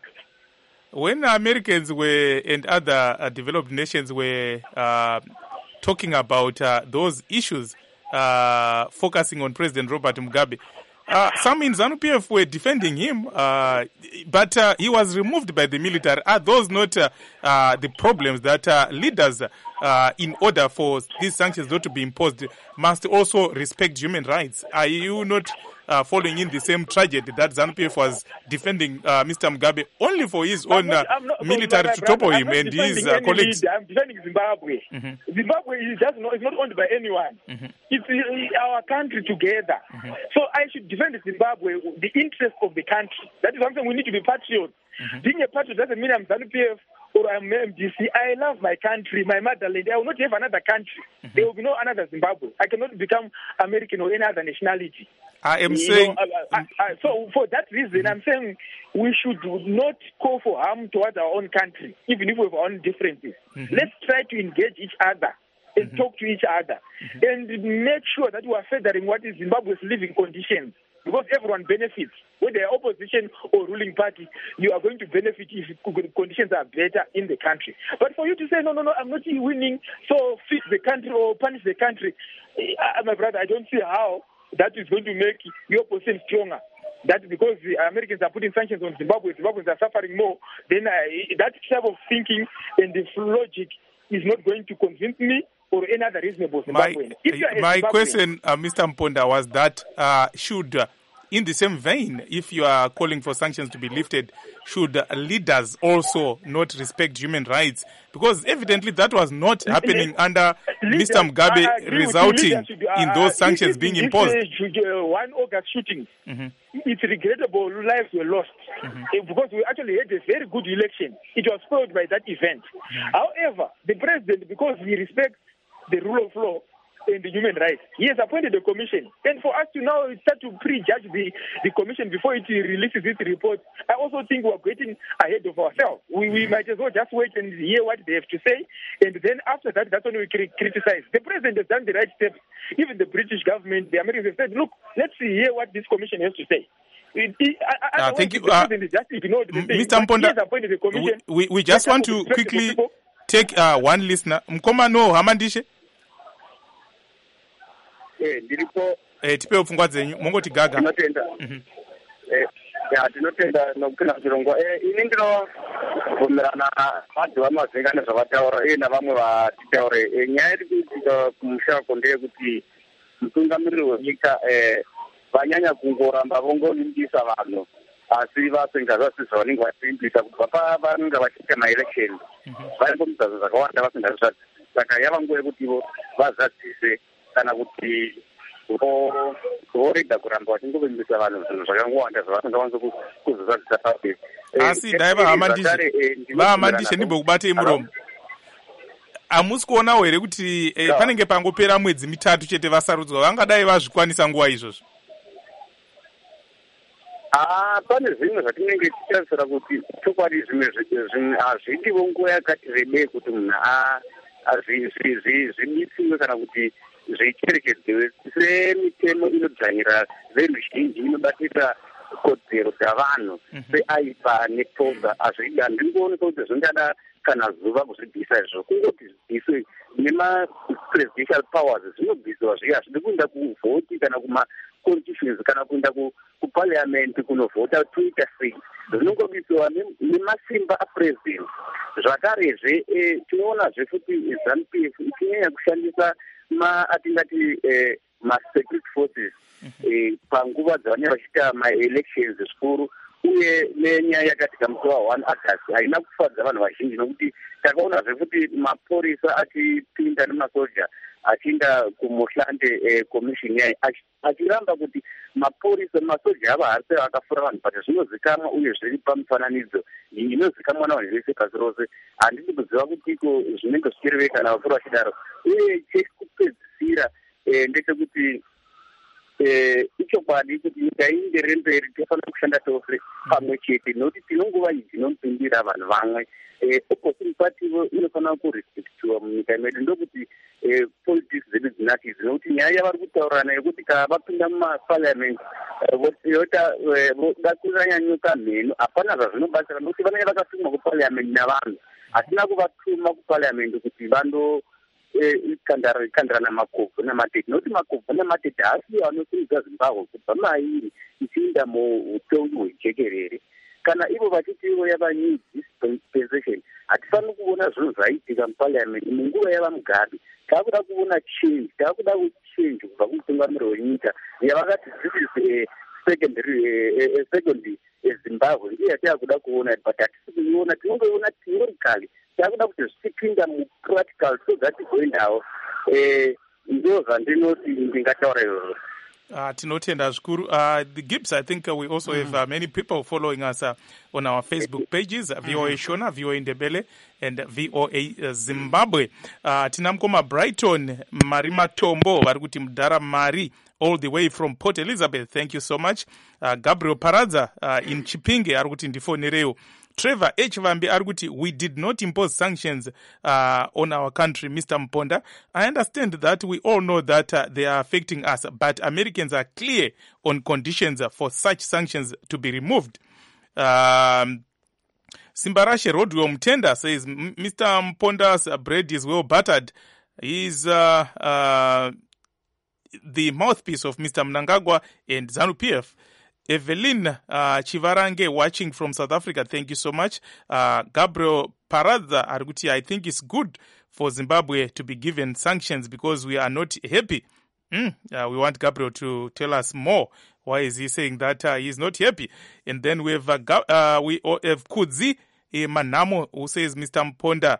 when Americans were and other uh, developed nations were uh, talking about uh, those issues, uh, focusing on President Robert Mugabe, Uh, some in ZANU P F were defending him, uh, but uh, he was removed by the military. Are those not uh, uh, the problems that uh, leaders, uh, in order for these sanctions not to be imposed, must also respect human rights? Are you not uh, following in the same tragedy that ZANU P F was defending uh, Mister Mugabe only for his own uh, not, military to topple him and his uh, colleagues? Leader. I'm defending Zimbabwe. Mm-hmm. Zimbabwe is just not, it's not owned by anyone. Mm-hmm. It's our country together. Mm-hmm. So I should defend Zimbabwe, the interest of the country. That is something we need to be patriots. Mm-hmm. Being a patriot doesn't mean I'm ZANU P F or I'm M D C. I love my country, my motherland. I will not have another country. Mm-hmm. There will be no another Zimbabwe. I cannot become American or any other nationality. I am you saying... Know, I, I, I, so for that reason, mm-hmm. I'm saying we should not call for harm towards our own country, even if we have our own differences. Mm-hmm. Let's try to engage each other and mm-hmm. talk to each other mm-hmm. and make sure that we are furthering what is Zimbabwe's living conditions. Because everyone benefits. Whether they're opposition or ruling party, you are going to benefit if conditions are better in the country. But for you to say, no, no, no, I'm not winning, so fix the country or punish the country, uh, my brother, I don't see how that is going to make your opposition stronger. That because the Americans are putting sanctions on Zimbabwe, Zimbabweans are suffering more, then uh, that type of thinking and this logic is not going to convince me or any other reasonable Zimbabwean. My, my question, uh, Mister Mponda, was that uh, should, uh, in the same vein, if you are calling for sanctions to be lifted, should uh, leaders also not respect human rights? Because evidently that was not happening under leaders, Mister Mugabe, resulting should, uh, in those sanctions this, being this, imposed. This, uh, one August shooting, mm-hmm. it's regrettable lives were lost mm-hmm. because we actually had a very good election. It was spoiled by that event. Mm-hmm. However, the president, because he respects the rule of law and the human rights, he has appointed a commission. And for us to now start to prejudge the, the commission before it releases its report, I also think we're getting ahead of ourselves. We, we might as well just wait and hear what they have to say, and then after that, that's when we criticize. The president has done the right steps. Even the British government, the Americans have said, look, let's hear what this commission has to say. It, it, I, uh, thank you. Uh, Mister Mponda, we, we just want to quickly take uh, one listener. Mkoma no Hamandishe. Eh, ndiripo eh tipe pfungwa dzenyu mongoti gaga tinotenda mhm eh ya tinotenda nokuna chirongwa eh ini ndino bvumirana vadhi vamazengana zvavataura iye navamwe vatitaure eh nyaya iri kuitika kumushako ndeyekuti mutungamiriri wenyika eh vanyanya kungoramba vongonimbisa vanhu asi vasinga zvasi zvavanenge vachiimbisa kuti vapa vanenge vachiita maelection vari kumuzazvo zvakawanda vasingazvizvadzi saka yava nguva yekuti ivo vazadzise kana kuti vorega kuramba vachingovimbisa vanhu zvinhu zvakangowanda zvavasingawanzo kuzozadzisa pabvisi asi dai vahamandishe vahamandishe ndimbokubate muromo. Hamusi kuonawo here kuti eh, yeah. panenge pangopera mwedzi mitatu chete vasarudzwa, vangadai vazvikwanisa nguva izvozvo? Ah, pane zvimwe zvatinenge tichitarisira kuti chokwadi zvimwe zvimwe hazvidiwo nguva yakati rebei kuti munhu zvibisiwe kana kuti zvicherechedzewe semitemo inodzvanyira veruzhinji inobatira kodzero dzavanhu seaipa netoga. Handingooneka kuti zvingada kana zuva kuzvibvisa izvo, kungoti zvibviswe nema-presidential powers zvinobviswa zviya, hazvidi kuenda kuvhoti kana kuma-constitutions kana kuenda kuparliament kunovhota toita sei, zvinongobviswa nemasimba apresident. Zvakarezve tinoonazve futi ZANU-P F ichinyanya kushandisa atingati ma-security forces panguva dzavanenge vachiita ma-elections zvikuru, uye nenyaya yakatika musi wa one August haina kufadza vanhu vazhinji, nokuti takaonazve kuti mapurisa achipinda nemasoja achienda kumuhlande commission yayo achiramba kuti mapurisa masoja ava haasi akafura vanhu, but zvinozikamwa uye zviri pamufananidzo inozikamwa navanhu vese pasi rose. Handidi kuziva kuti iko zvinenge zvichireveka kana vakuru vachidaro. Uye chekupedzisira ndechekuti ichokwadi kuti nyika iendere mberi tofanira kushanda tose pamwe chete, nokuti tinonguva idzi dzinopindira vanhu vamwe. Opposing party inofanira kurespectiwa munyika medu, ndokuti politics dzedu dzinakidzi, nokuti nyaya yavari kutaurana yekuti kana vapinda mumaparliament voda kunyanyuka mheno, hapana zvazvinobatsira, nokuti vanenge vakatumwa kuparliament navanhu. Hatina kuvatuma kuparliament kuti vando kandarana makobvu namatete, nokuti makobvu namatete haasi anosimudza Zimbabwe kubva mairi ichienda muupenyu hwejekerere. Kana ivo vachiti ivo yava new dispensation, hatifaniri kuona zvinhu zvaitika muparliament munguva yava Mugabe. Taakuda kuona change, taakuda kuchange kubva kumutungamiriro wenyika yavakati this is secondary second Zimbabwe, iye yataakuda kuona, but hatisi kuiona, tinongoiona theorically. Taakuda kuti zvichipinda mupractical so that tigoendawo. Ndo zvandinoti ndingataura izvozvo. Uh, tinotenda zvikuru. Uh, the Gibbs, I think uh, we also mm. have uh, many people following us uh, on our Facebook pages, uh, V O A Shona, V O A Ndebele, and V O A uh, Zimbabwe. Uh, tinamkoma Brighton, Marima Tombo, varikuti Mdara Mari, all the way from Port Elizabeth. Thank you so much. Uh, Gabriel Paradza uh, in Chipinge, arikuti ndifonereo. Trevor H. Vambi arguti, we did not impose sanctions uh, on our country, Mister Mponda. I understand that we all know that uh, they are affecting us, but Americans are clear on conditions for such sanctions to be removed. Um, Simbarashe Rodrio Mtenda says, Mister Mponda's bread is well buttered. He's uh, uh, the mouthpiece of Mister Mnangagwa and ZANU-P F. Evelyn uh, Chivarange watching from South Africa, thank you so much. Uh, Gabriel Paradza Arguti, I think it's good for Zimbabwe to be given sanctions because we are not happy. Mm, uh, we want Gabriel to tell us more. Why is he saying that uh, he's not happy? And then we have, uh, uh, we have Kudzi uh, Manamo who says, Mister Mponda,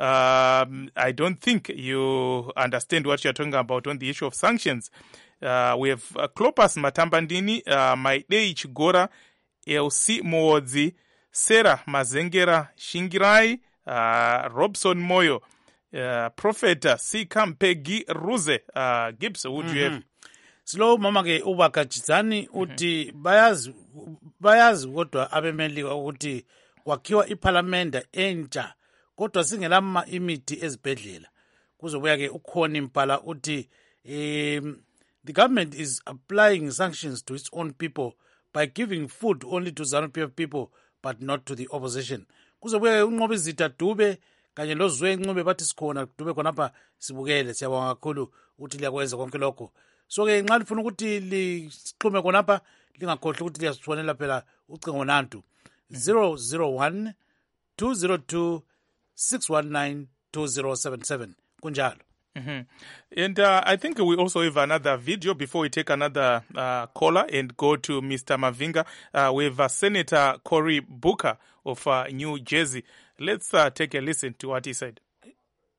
um, I don't think you understand what you're talking about on the issue of sanctions. Uh, we have uh, Klopas Matambandini, uh, Maidei Chigora, L C Moodzi, Sarah Mazengera Shingirai, uh, Robson Moyo, uh, Prophet uh, C. Kampegi Ruze. Uh, Gibbs, would mm-hmm. you have? Slow mamake ubakachidzani uti bayazi bayazi kodwa abemeli ukuthi kwakhiwa iparlamenta entsha kodwa singelama imithi ezibhedlela kuzobuya ke ukhona impala uti um the government is applying sanctions to its own people by giving food only to ZANU-P F people but not to the opposition. Kuzobuya unqobe izitha Dube kanye lozwe inqobe bathi sikhona Dube khonapha sibukele siyabonga kakhulu uthi liyakwenza konke lokho. So ke nxa lifuna ukuthi lixhume khonapha lingakhohle ukuthi liyasithonela phela ucingo nantu zero zero one two zero two six one nine two zero seven seven kunjalo. Mm-hmm. And uh, I think we also have another video before we take another uh, caller and go to Mister Mavinga. Uh, we have uh, Senator Cory Booker of uh, New Jersey. Let's uh, take a listen to what he said.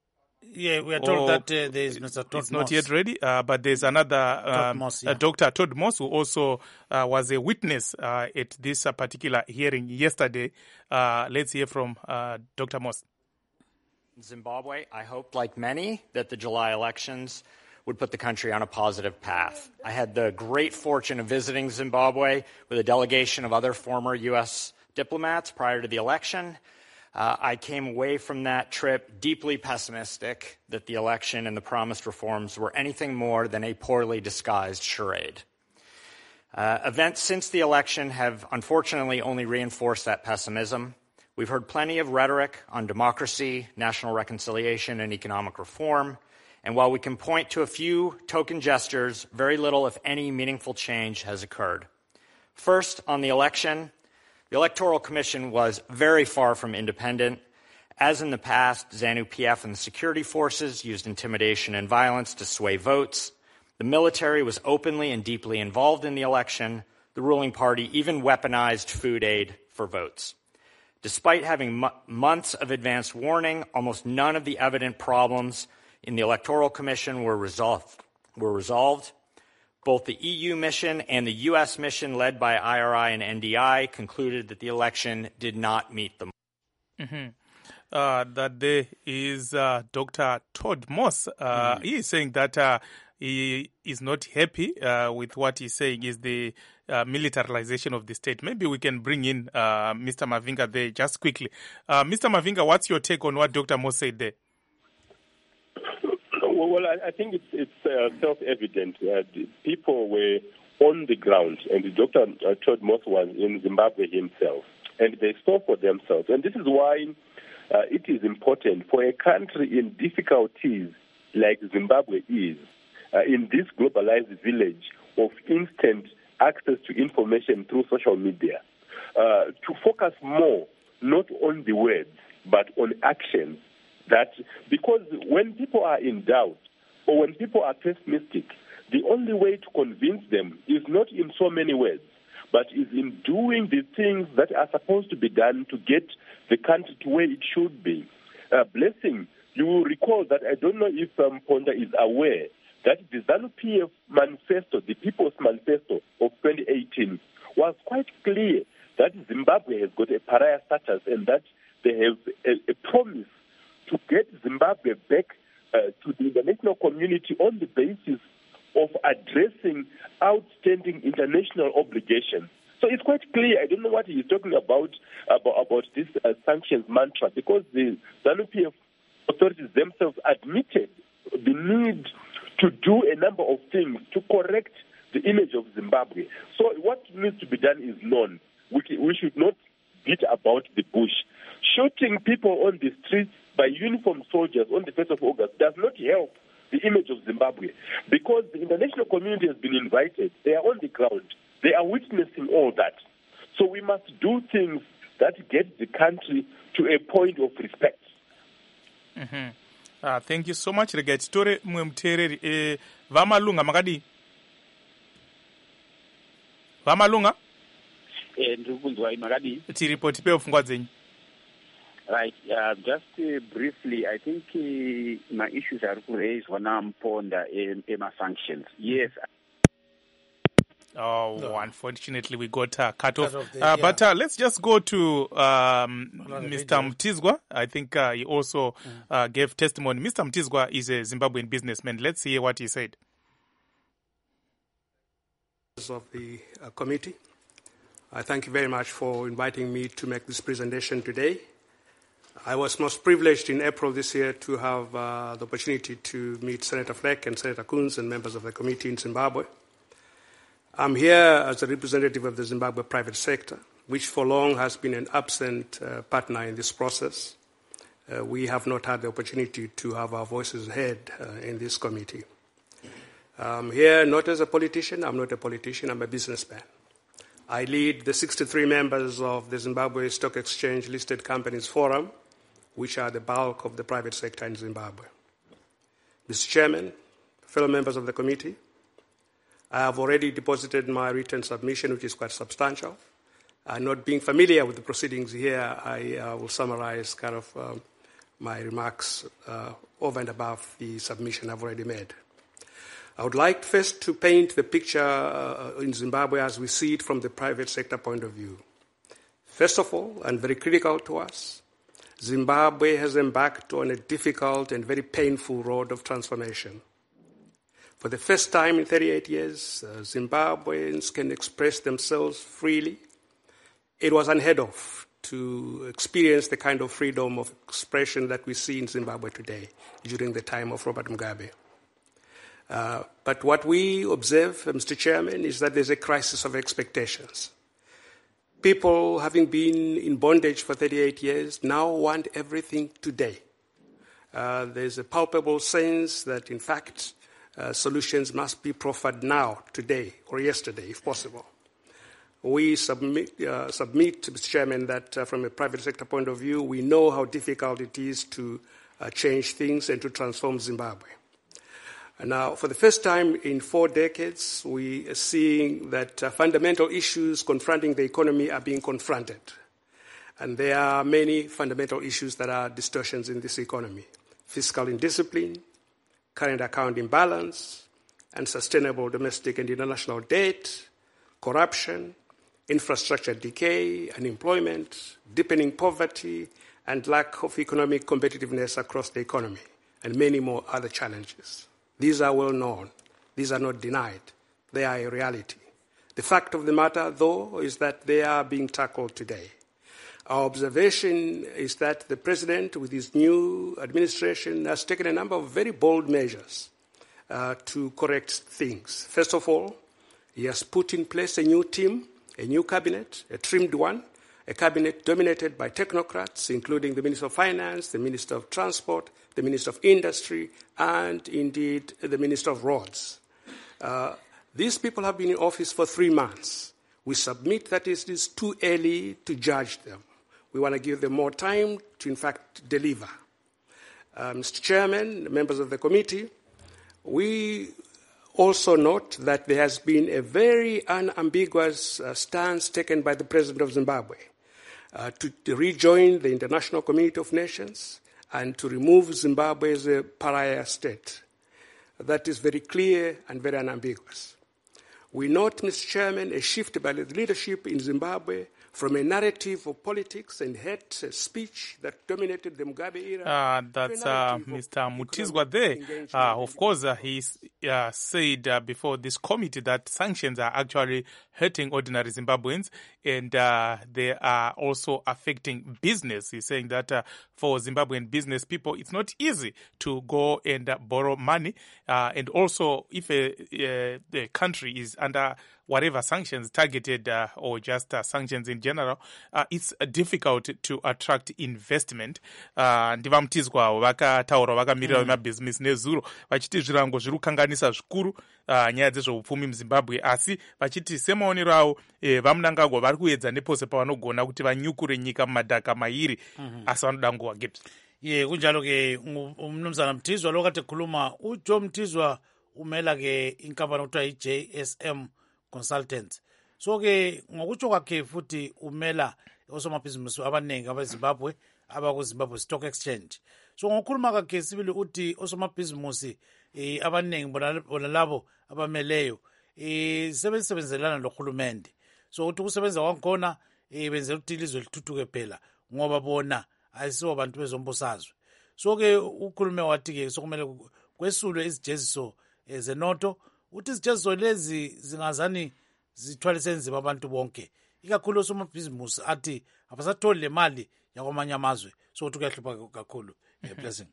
Yeah, we are told or that uh, there is Mister Todd It's Moss. not yet ready, uh, but there's another um, Moss, uh, yeah. Doctor Todd Moss, who also uh, was a witness uh, at this uh, particular hearing yesterday. Uh, let's hear from uh, Doctor Moss. Zimbabwe, I hoped, like many, that the July elections would put the country on a positive path. I had the great fortune of visiting Zimbabwe with a delegation of other former U S diplomats prior to the election. Uh, I came away from that trip deeply pessimistic that the election and the promised reforms were anything more than a poorly disguised charade. Uh, events since the election have unfortunately only reinforced that pessimism. We've heard plenty of rhetoric on democracy, national reconciliation, and economic reform. And while we can point to a few token gestures, very little, if any, meaningful change has occurred. First, on the election, the Electoral Commission was very far from independent. As in the past, ZANU-P F and the security forces used intimidation and violence to sway votes. The military was openly and deeply involved in the election. The ruling party even weaponized food aid for votes. Despite having m- months of advance warning, almost none of the evident problems in the Electoral Commission were resolved. Were resolved. Both the E U mission and the U S mission led by I R I and N D I concluded that the election did not meet the Mm-hmm. Uh, that there is uh, Doctor Todd Moss. Uh, mm. He is saying that uh, he is not happy uh, with what he's saying is the uh, militarization of the state. Maybe we can bring in uh, Mister Mavinga there just quickly. Uh, Mister Mavinga, what's your take on what Doctor Moss said there? Well, I think it's, it's uh, self-evident that people were on the ground, and Doctor Todd Moss was in Zimbabwe himself, and they saw for themselves. And this is why uh, it is important for a country in difficulties like Zimbabwe is, uh, in this globalized village of instant access to information through social media, uh, to focus more not on the words but on actions. That because when people are in doubt or when people are pessimistic, the only way to convince them is not in so many words, but is in doing the things that are supposed to be done to get the country to where it should be. Uh, blessing, you will recall that I don't know if um, Ponda is aware that the ZANU-P F manifesto, the People's Manifesto of twenty eighteen, was quite clear that Zimbabwe has got a pariah status and that they have a, a promise to get Zimbabwe back uh, to the international community on the basis of addressing outstanding international obligations. So it's quite clear. I don't know what he's talking about, about, about this uh, sanctions mantra, because the ZANU-P F authorities themselves admitted the need to do a number of things to correct the image of Zimbabwe. So what needs to be done is known. We, we should not beat about the bush. Shooting people on the streets by uniformed soldiers on the first of August does not help the image of Zimbabwe, because the international community has been invited. They are on the ground. They are witnessing all that. So we must do things that get the country to a point of respect. Mm-hmm. Uh, thank you so much. Rega titore mwe muteereri eh, vamalunga makadi vamalunga eh ndiri kunzwa makadi tiripo tipewo pfungwa dzenyu. Right, uh, just uh, briefly, I think uh, my issues are raised when I'm Ponda in, in my sanctions. Yes. Oh, no. Unfortunately, we got uh, cut off. The, uh, yeah. But uh, let's just go to um, Mister Mtizwa. I think uh, he also mm. uh, gave testimony. Mister Mtizwa is a Zimbabwean businessman. Let's hear what he said. Of the uh, committee, I thank you very much for inviting me to make this presentation today. I was most privileged in April this year to have uh, the opportunity to meet Senator Fleck and Senator Coons and members of the committee in Zimbabwe. I'm here as a representative of the Zimbabwe private sector, which for long has been an absent uh, partner in this process. Uh, we have not had the opportunity to have our voices heard uh, in this committee. I'm here not as a politician. I'm not a politician. I'm a businessman. I lead the sixty-three members of the Zimbabwe Stock Exchange Listed Companies Forum, which are the bulk of the private sector in Zimbabwe. Mister Chairman, fellow members of the committee, I have already deposited my written submission, which is quite substantial. Uh, not being familiar with the proceedings here, I uh, will summarize kind of um, my remarks uh, over and above the submission I've already made. I would like first to paint the picture uh, in Zimbabwe as we see it from the private sector point of view. First of all, and very critical to us, Zimbabwe has embarked on a difficult and very painful road of transformation. For the first time in thirty-eight years, uh, Zimbabweans can express themselves freely. It was unheard of to experience the kind of freedom of expression that we see in Zimbabwe today during the time of Robert Mugabe. Uh, but what we observe, uh, Mister Chairman, is that there's a crisis of expectations. People, having been in bondage for thirty-eight years, now want everything today. Uh, there's a palpable sense that, in fact, uh, solutions must be proffered now, today, or yesterday, if possible. We submit, uh, submit Mister Chairman, that uh, from a private sector point of view, we know how difficult it is to uh, change things and to transform Zimbabwe. And now, for the first time in four decades, we are seeing that uh, fundamental issues confronting the economy are being confronted. And there are many fundamental issues that are distortions in this economy: fiscal indiscipline, current account imbalance, unsustainable domestic and international debt, corruption, infrastructure decay, unemployment, deepening poverty, and lack of economic competitiveness across the economy, and many more other challenges. These are well known. These are not denied. They are a reality. The fact of the matter, though, is that they are being tackled today. Our observation is that the President, with his new administration, has taken a number of very bold measures uh, to correct things. First of all, he has put in place a new team, a new cabinet, a trimmed one, a cabinet dominated by technocrats, including the Minister of Finance, the Minister of Transport, the Minister of Industry, and indeed the Minister of Roads. Uh, these people have been in office for three months. We submit that it is too early to judge them. We want to give them more time to, in fact, deliver. Uh, Mister Chairman, members of the committee, we also note that there has been a very unambiguous uh, stance taken by the President of Zimbabwe uh, to, to rejoin the International Community of Nations and to remove Zimbabwe as a pariah state. That is very clear and very unambiguous. We note, Mister Chairman, a shift by the leadership in Zimbabwe from a narrative of politics and hate speech that dominated the Mugabe era. Uh, that's uh, Mister Mutizwa there. Uh, of course, uh, he uh, said uh, before this committee that sanctions are actually hurting ordinary Zimbabweans, and uh, they are also affecting business. He's saying that uh, for Zimbabwean business people, it's not easy to go and uh, borrow money. Uh, and also, if a, a, a country is under whatever sanctions targeted uh, or just uh, sanctions in general, uh, it's uh, difficult to attract investment. Uh, ndiva Mutizwa vakataura vakamirira vemabhizinesi nezuro vachiti zvirango zviri kukanganisa zvikuru uh, nyaya dzezveupfumi muZimbabwe, asi vachiti semaonero avo eh, vaMnangagwa vari kuedza nepose pavanogona kuti vanyukure nyika mumadhaka mairi, mm-hmm. asi vanoda nguva Gibbs. Ye kunjalo ke umnumzana Mtizwa lokati khuluma uJoe Mtizwa umela ke inkampani okuthiwa i-J S M Consultants. So ke ngokutsho kwakhe futhi umela osomabhizinisi abaningi abeZimbabwe abakuZimbabwe Stock Exchange. So ngokukhuluma kwakhe sibili uthi osomabhizinisi eh abaningi bona labo abameleyo eh sebenziselana nohulumende. So uthi kusebenza kwakhona eh benzela ukuthi ilizwe lithuthuke phela ngoba bona ayisibo abantu bezombusazwe. So ke ukhulume wathi ke sokumele kwesulwe izijeziso ezenoto, uthi izijeziso lezi zingazani zithwalise nzima abantu bonke, ikakhulu osomabhizinisi athi abasatholi le mali yakwamanye amazwe. So uthi kuyahlupha kakhulu. Blessing.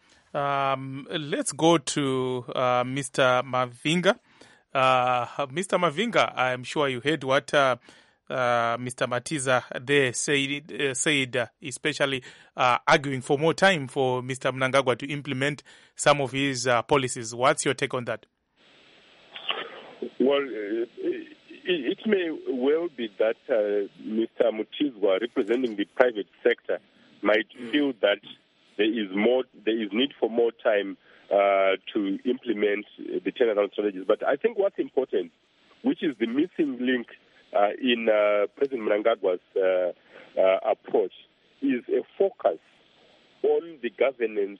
Um, let's go to uh, Mister Mavinga. Uh, Mister Mavinga, I'm sure you heard what uh, uh, Mister Matiza there said, uh, said uh, especially uh, arguing for more time for Mister Mnangagwa to implement some of his uh, policies. What's your take on that? Well, uh, it, it may well be that uh, Mister Mutizwa, representing the private sector, might feel that there is more, there is need for more time uh, to implement the turnaround strategies. But I think what's important, which is the missing link uh, in uh, President Mnangagwa's uh, uh, approach, is a focus on the governance,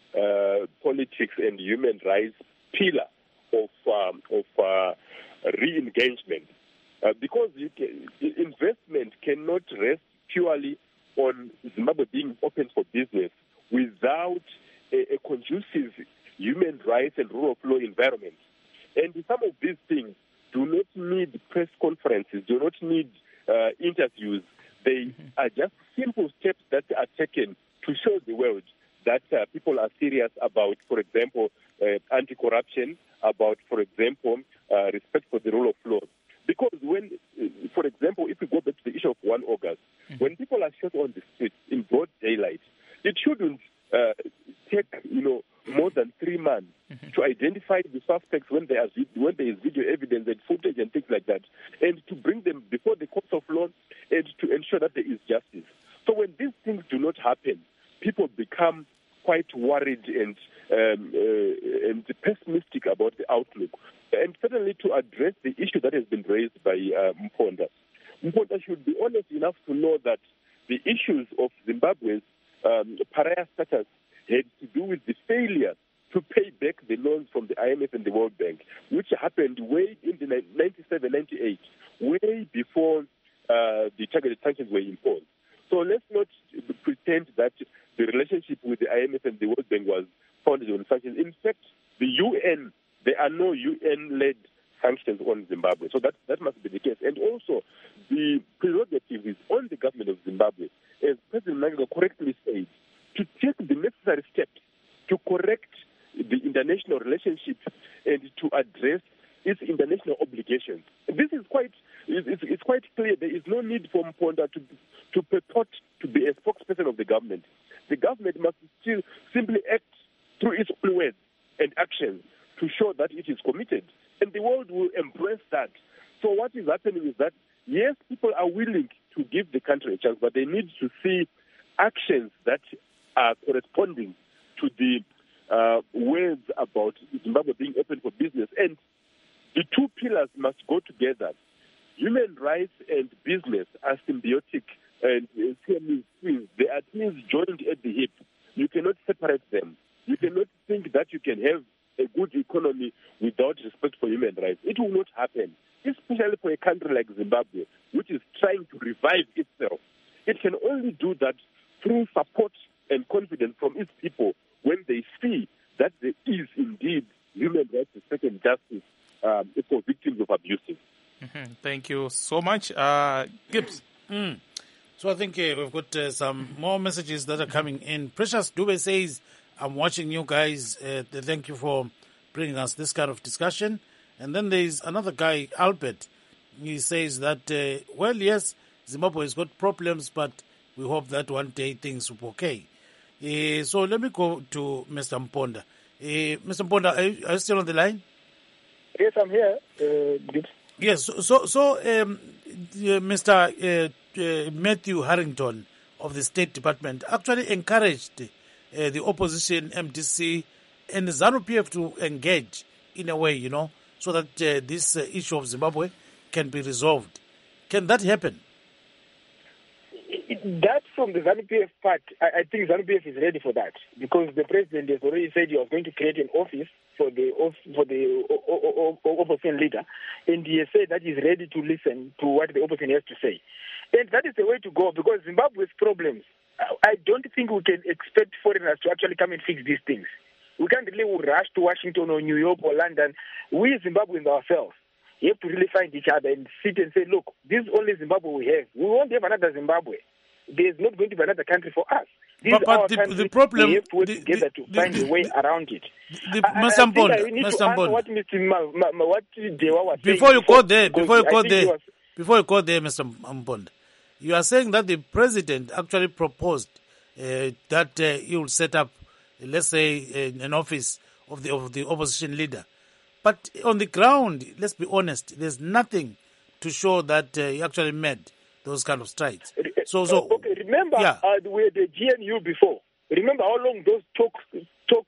uh, politics, and human rights pillar of um, of uh, re-engagement. Uh, because you can, investment cannot rest purely on Zimbabwe being open for business without a, a conducive human rights and rule of law environment. And some of these things do not need press conferences, do not need uh, interviews. They mm-hmm. are just simple steps that are taken to show the world that uh, people are serious about, for example, uh, anti-corruption, about, for example, uh, respect for the rule of law. Because when, uh, for example, if we go back to the issue of first August, mm-hmm. when people are shot on the street in broad daylight, it shouldn't uh, take, you know, more than three months mm-hmm. to identify the suspects when there, is, when there is video evidence and footage and things like that, and to bring them before the courts of law and to ensure that there is justice. So when these things do not happen, people become quite worried and um, uh, and pessimistic about the outlook. And certainly to address the issue that has been raised by uh, Mponda, Mponda should be honest enough to know that the issues of Zimbabwe's um, pariah status had to do with the failure to pay back the loans from the I M F and the World Bank, which happened way in the ninety-seven, ninety-eight, way before uh, the targeted sanctions were imposed. So let's not pretend that the relationship with the I M F and the World Bank was founded on sanctions. In fact, the U N, there are no U N-led sanctions on Zimbabwe. So that, that must be the case. And also, the prerogative is on the government of Zimbabwe, as President Mnangagwa correctly said, to take the necessary steps to correct the international relationship and to address its international obligations. And this is quite it's, it's quite clear. There is no need for Mponda to to purport to be a spokesperson of the government. The government must still simply act through its own words and actions to show that it is committed. And the world will embrace that. So what is happening is that, yes, people are willing to give the country a chance, but they need to see actions that are corresponding to the uh, words about Zimbabwe being open for business. And the two pillars must go together. Human rights and business are symbiotic and uh, twins. They are twins joined at the hip. You cannot separate them. You cannot think that you can have a good economy without respect for human rights. It will not happen, especially for a country like Zimbabwe, which is trying to revive itself. It can only do that through support and confidence from its people when they see that there is indeed human rights respect and justice um, for victims of abuses. Mm-hmm. Thank you so much. Uh, Gibbs. Mm. So I think uh, we've got uh, some more messages that are coming in. Precious Dube says, I'm watching you guys. Uh, thank you for bringing us this kind of discussion. And then there's another guy, Albert. He says that, uh, well, yes, Zimbabwe has got problems, but we hope that one day things will be okay. Uh, so let me go to Mister Mponda. Uh, Mister Mponda, are you, are you still on the line? Yes, I'm here. Uh, yes, so, so, so um, uh, Mister Uh, uh, Matthew Harrington of the State Department actually encouraged uh, the opposition, M D C, and the ZANU-P F to engage in a way, you know, so that uh, this uh, issue of Zimbabwe can be resolved. Can that happen? That from the ZANU-P F part, I, I think ZANU-P F is ready for that, because the president has already said he was going to create an office for the for the o- o- o- opposition leader, and he has said that he's ready to listen to what the opposition has to say. And that is the way to go, because Zimbabwe's problems, I don't think we can expect foreigners to actually come and fix these things. We can't really rush to Washington or New York or London. We Zimbabweans ourselves have to really find each other and sit and say, look, this is only Zimbabwe we have. We won't have another Zimbabwe. There's not going to be another country for us. This but is our the, country. the problem, we have to work the, together the, to the, find the, a way the, around it. The, I, Mister I think Mponda, I need Mister to answer Mponda. what Mister Ma, Ma, Ma, what Dewa was before saying you before, go there, before you go there, was, before you go there, Mister Mponda, you are saying that the president actually proposed uh, that uh, he will set up, let's say, uh, an office of the of the opposition leader. But on the ground, let's be honest, there's nothing to show that uh, he actually made those kind of strides. So, so okay. Remember, yeah. uh, we had the G N U before. Remember how long those talks talks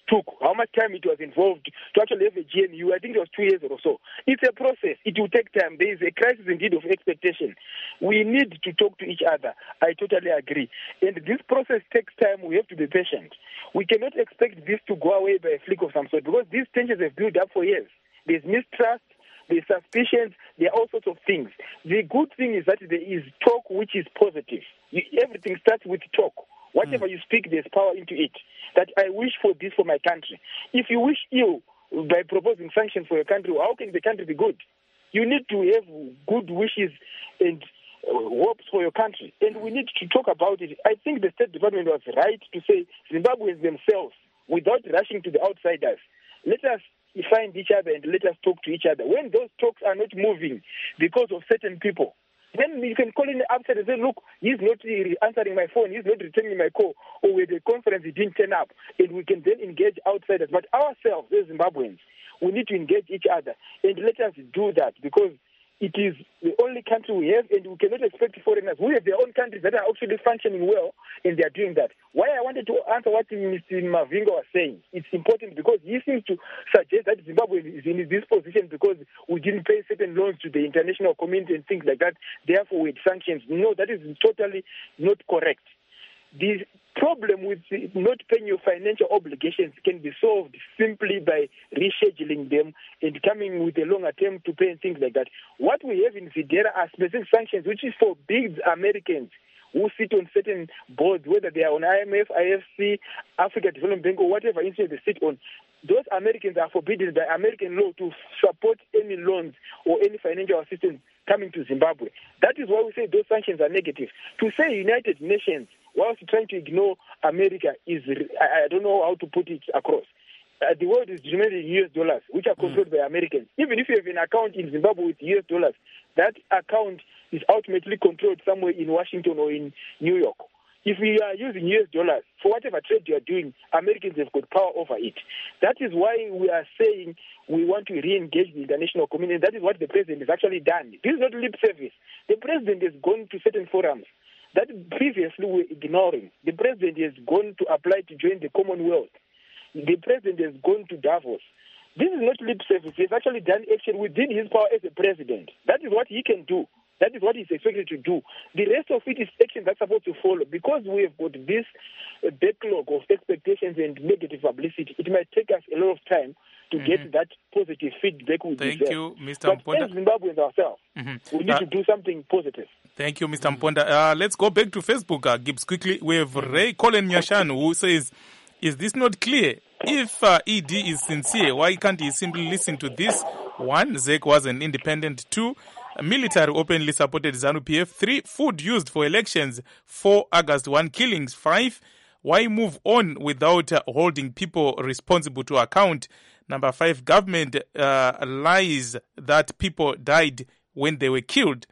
took, how much time it was involved to actually have a G N U. I think it was two years or so. It's a process. It will take time. There is a crisis indeed of expectation. We need to talk to each other. I totally agree. And this process takes time. We have to be patient. We cannot expect this to go away by a flick of some sort because these tensions have built up for years. There's mistrust. There's suspicions, there are all sorts of things. The good thing is that there is talk which is positive. You, everything starts with talk. Whatever mm. you speak, there's power into it. That I wish for this for my country. If you wish ill by proposing sanctions for your country, how can the country be good? You need to have good wishes and hopes for your country. And we need to talk about it. I think the State Department was right to say Zimbabweans themselves, without rushing to the outsiders, let us find each other and let us talk to each other. When those talks are not moving because of certain people, then you can call in the outside and say, look, he's not answering my phone, he's not returning my call, or with the conference he didn't turn up, and we can then engage outsiders. But ourselves, as Zimbabweans, we need to engage each other, and let us do that because it is the only country we have, and we cannot expect foreigners. We have their own countries that are actually functioning well, and they are doing that. Why I wanted to answer what Mister Mavinga was saying, it's important because he seems to suggest that Zimbabwe is in this position because we didn't pay certain loans to the international community and things like that, therefore we had sanctions. No, that is totally not correct. The problem with not paying your financial obligations can be solved simply by rescheduling them and coming with a longer term to pay and things like that. What we have in Videra are specific sanctions, which is for big Americans who sit on certain boards, whether they are on I M F, I F C, Africa Development Bank, or whatever institute they sit on. Those Americans are forbidden by American law to support any loans or any financial assistance coming to Zimbabwe. That is why we say those sanctions are negative. To say United Nations, whilst trying to ignore America, is, I don't know how to put it across. Uh, the world is denominated in U S dollars, which are controlled mm. by Americans. Even if you have an account in Zimbabwe with U S dollars, that account is ultimately controlled somewhere in Washington or in New York. If we are using U S dollars for whatever trade you are doing, Americans have got power over it. That is why we are saying we want to re-engage the international community. That is what the president has actually done. This is not lip service. The president has gone to certain forums that previously we were ignoring. The president has gone to apply to join the Commonwealth. The president has gone to Davos. This is not lip service. He has actually done action within his power as a president. That is what he can do. That is what he's expected to do. The rest of it is action that's supposed to follow. Because we have got this uh, backlog of expectations and negative publicity, it might take us a lot of time to mm-hmm. get that positive feedback we Thank deserve. you, Mister But Mponda. as Zimbabweans ourselves, mm-hmm. we need uh, to do something positive. Thank you, Mister Mponda. Uh, let's go back to Facebook, uh, Gibbs, quickly. We have Ray Colin Nyashan who says, is this not clear? If uh, E D is sincere, why can't he simply listen to this? One, Z E C was an independent. Two, military openly supported ZANU P F. Three, food used for elections. Four, August first killings. Five, why move on without uh, holding people responsible to account? Number five, government uh, lies that people died when they were killed.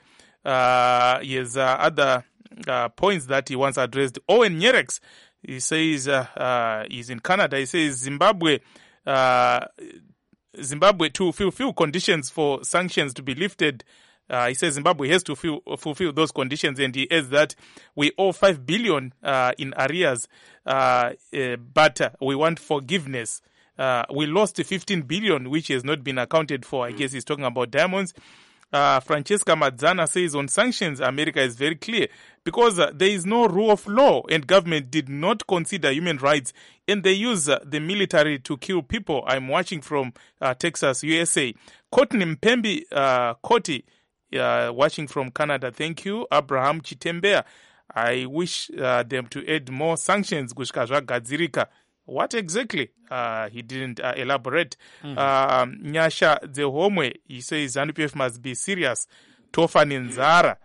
Uh, he has uh, other uh, points that he once addressed. Owen Nyerex, he says uh, uh, he's in Canada. He says Zimbabwe, uh, Zimbabwe to fulfill conditions for sanctions to be lifted. Uh, he says Zimbabwe has to feel, fulfill those conditions, and he adds that we owe five billion uh, in arrears, uh, uh, but uh, we want forgiveness. Uh, we lost fifteen billion, which has not been accounted for. I guess he's talking about diamonds. Uh, Francesca Mazzana says on sanctions, America is very clear because uh, there is no rule of law and government did not consider human rights and they use uh, the military to kill people. I'm watching from uh, Texas, U S A. Courtney Mpembi uh, Koti, uh, watching from Canada. Thank you. Abraham Chitembea. I wish uh, them to add more sanctions. Gushkazwa Gadzirika. What exactly? Uh, he didn't uh, elaborate. Mm-hmm. Uh, Nyasha Zehomwe, he says ZANU P F must be serious. Tofan Nzara.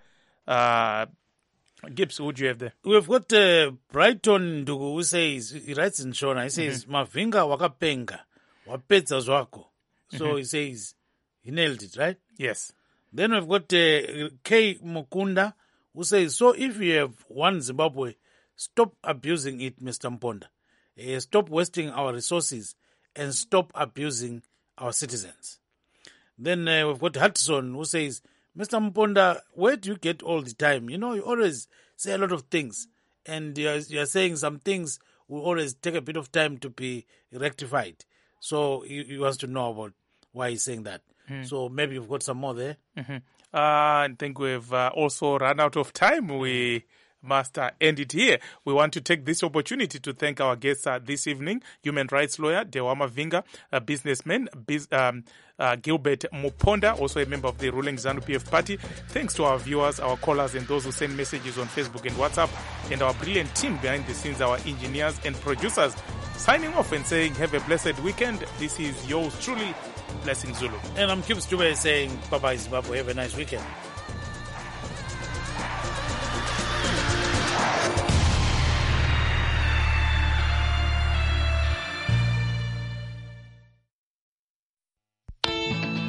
Uh, Gibbs, who do you have there? We've got uh, Brighton Ndugu who says, he writes in Shona, he says, mm-hmm. Mavinga wakapenga, wapedza zwako. So mm-hmm. he says, he nailed it, right? Yes. Then we've got uh, K. Mukunda who says, so if you have one Zimbabwe, stop abusing it, Mister Mponda. Uh, stop wasting our resources and stop abusing our citizens. Then uh, we've got Hudson who says, Mister Mponda, where do you get all the time? You know, you always say a lot of things and you're, you're saying some things will always take a bit of time to be rectified. So he, he wants to know about why he's saying that. Mm. So maybe you've got some more there. Mm-hmm. Uh, I think we've uh, also run out of time. We must uh, end it here. We want to take this opportunity to thank our guests uh, this evening, human rights lawyer Dewa Mavinga, a businessman, biz, um, uh, Gilbert Muponda, also a member of the ruling ZANU P F party. Thanks to our viewers, our callers, and those who send messages on Facebook and WhatsApp, and our brilliant team behind the scenes, our engineers and producers. Signing off and saying, have a blessed weekend. This is yours truly, Blessing Zulu. And I'm Kip Stube saying, bye-bye Zimbabwe, have a nice weekend.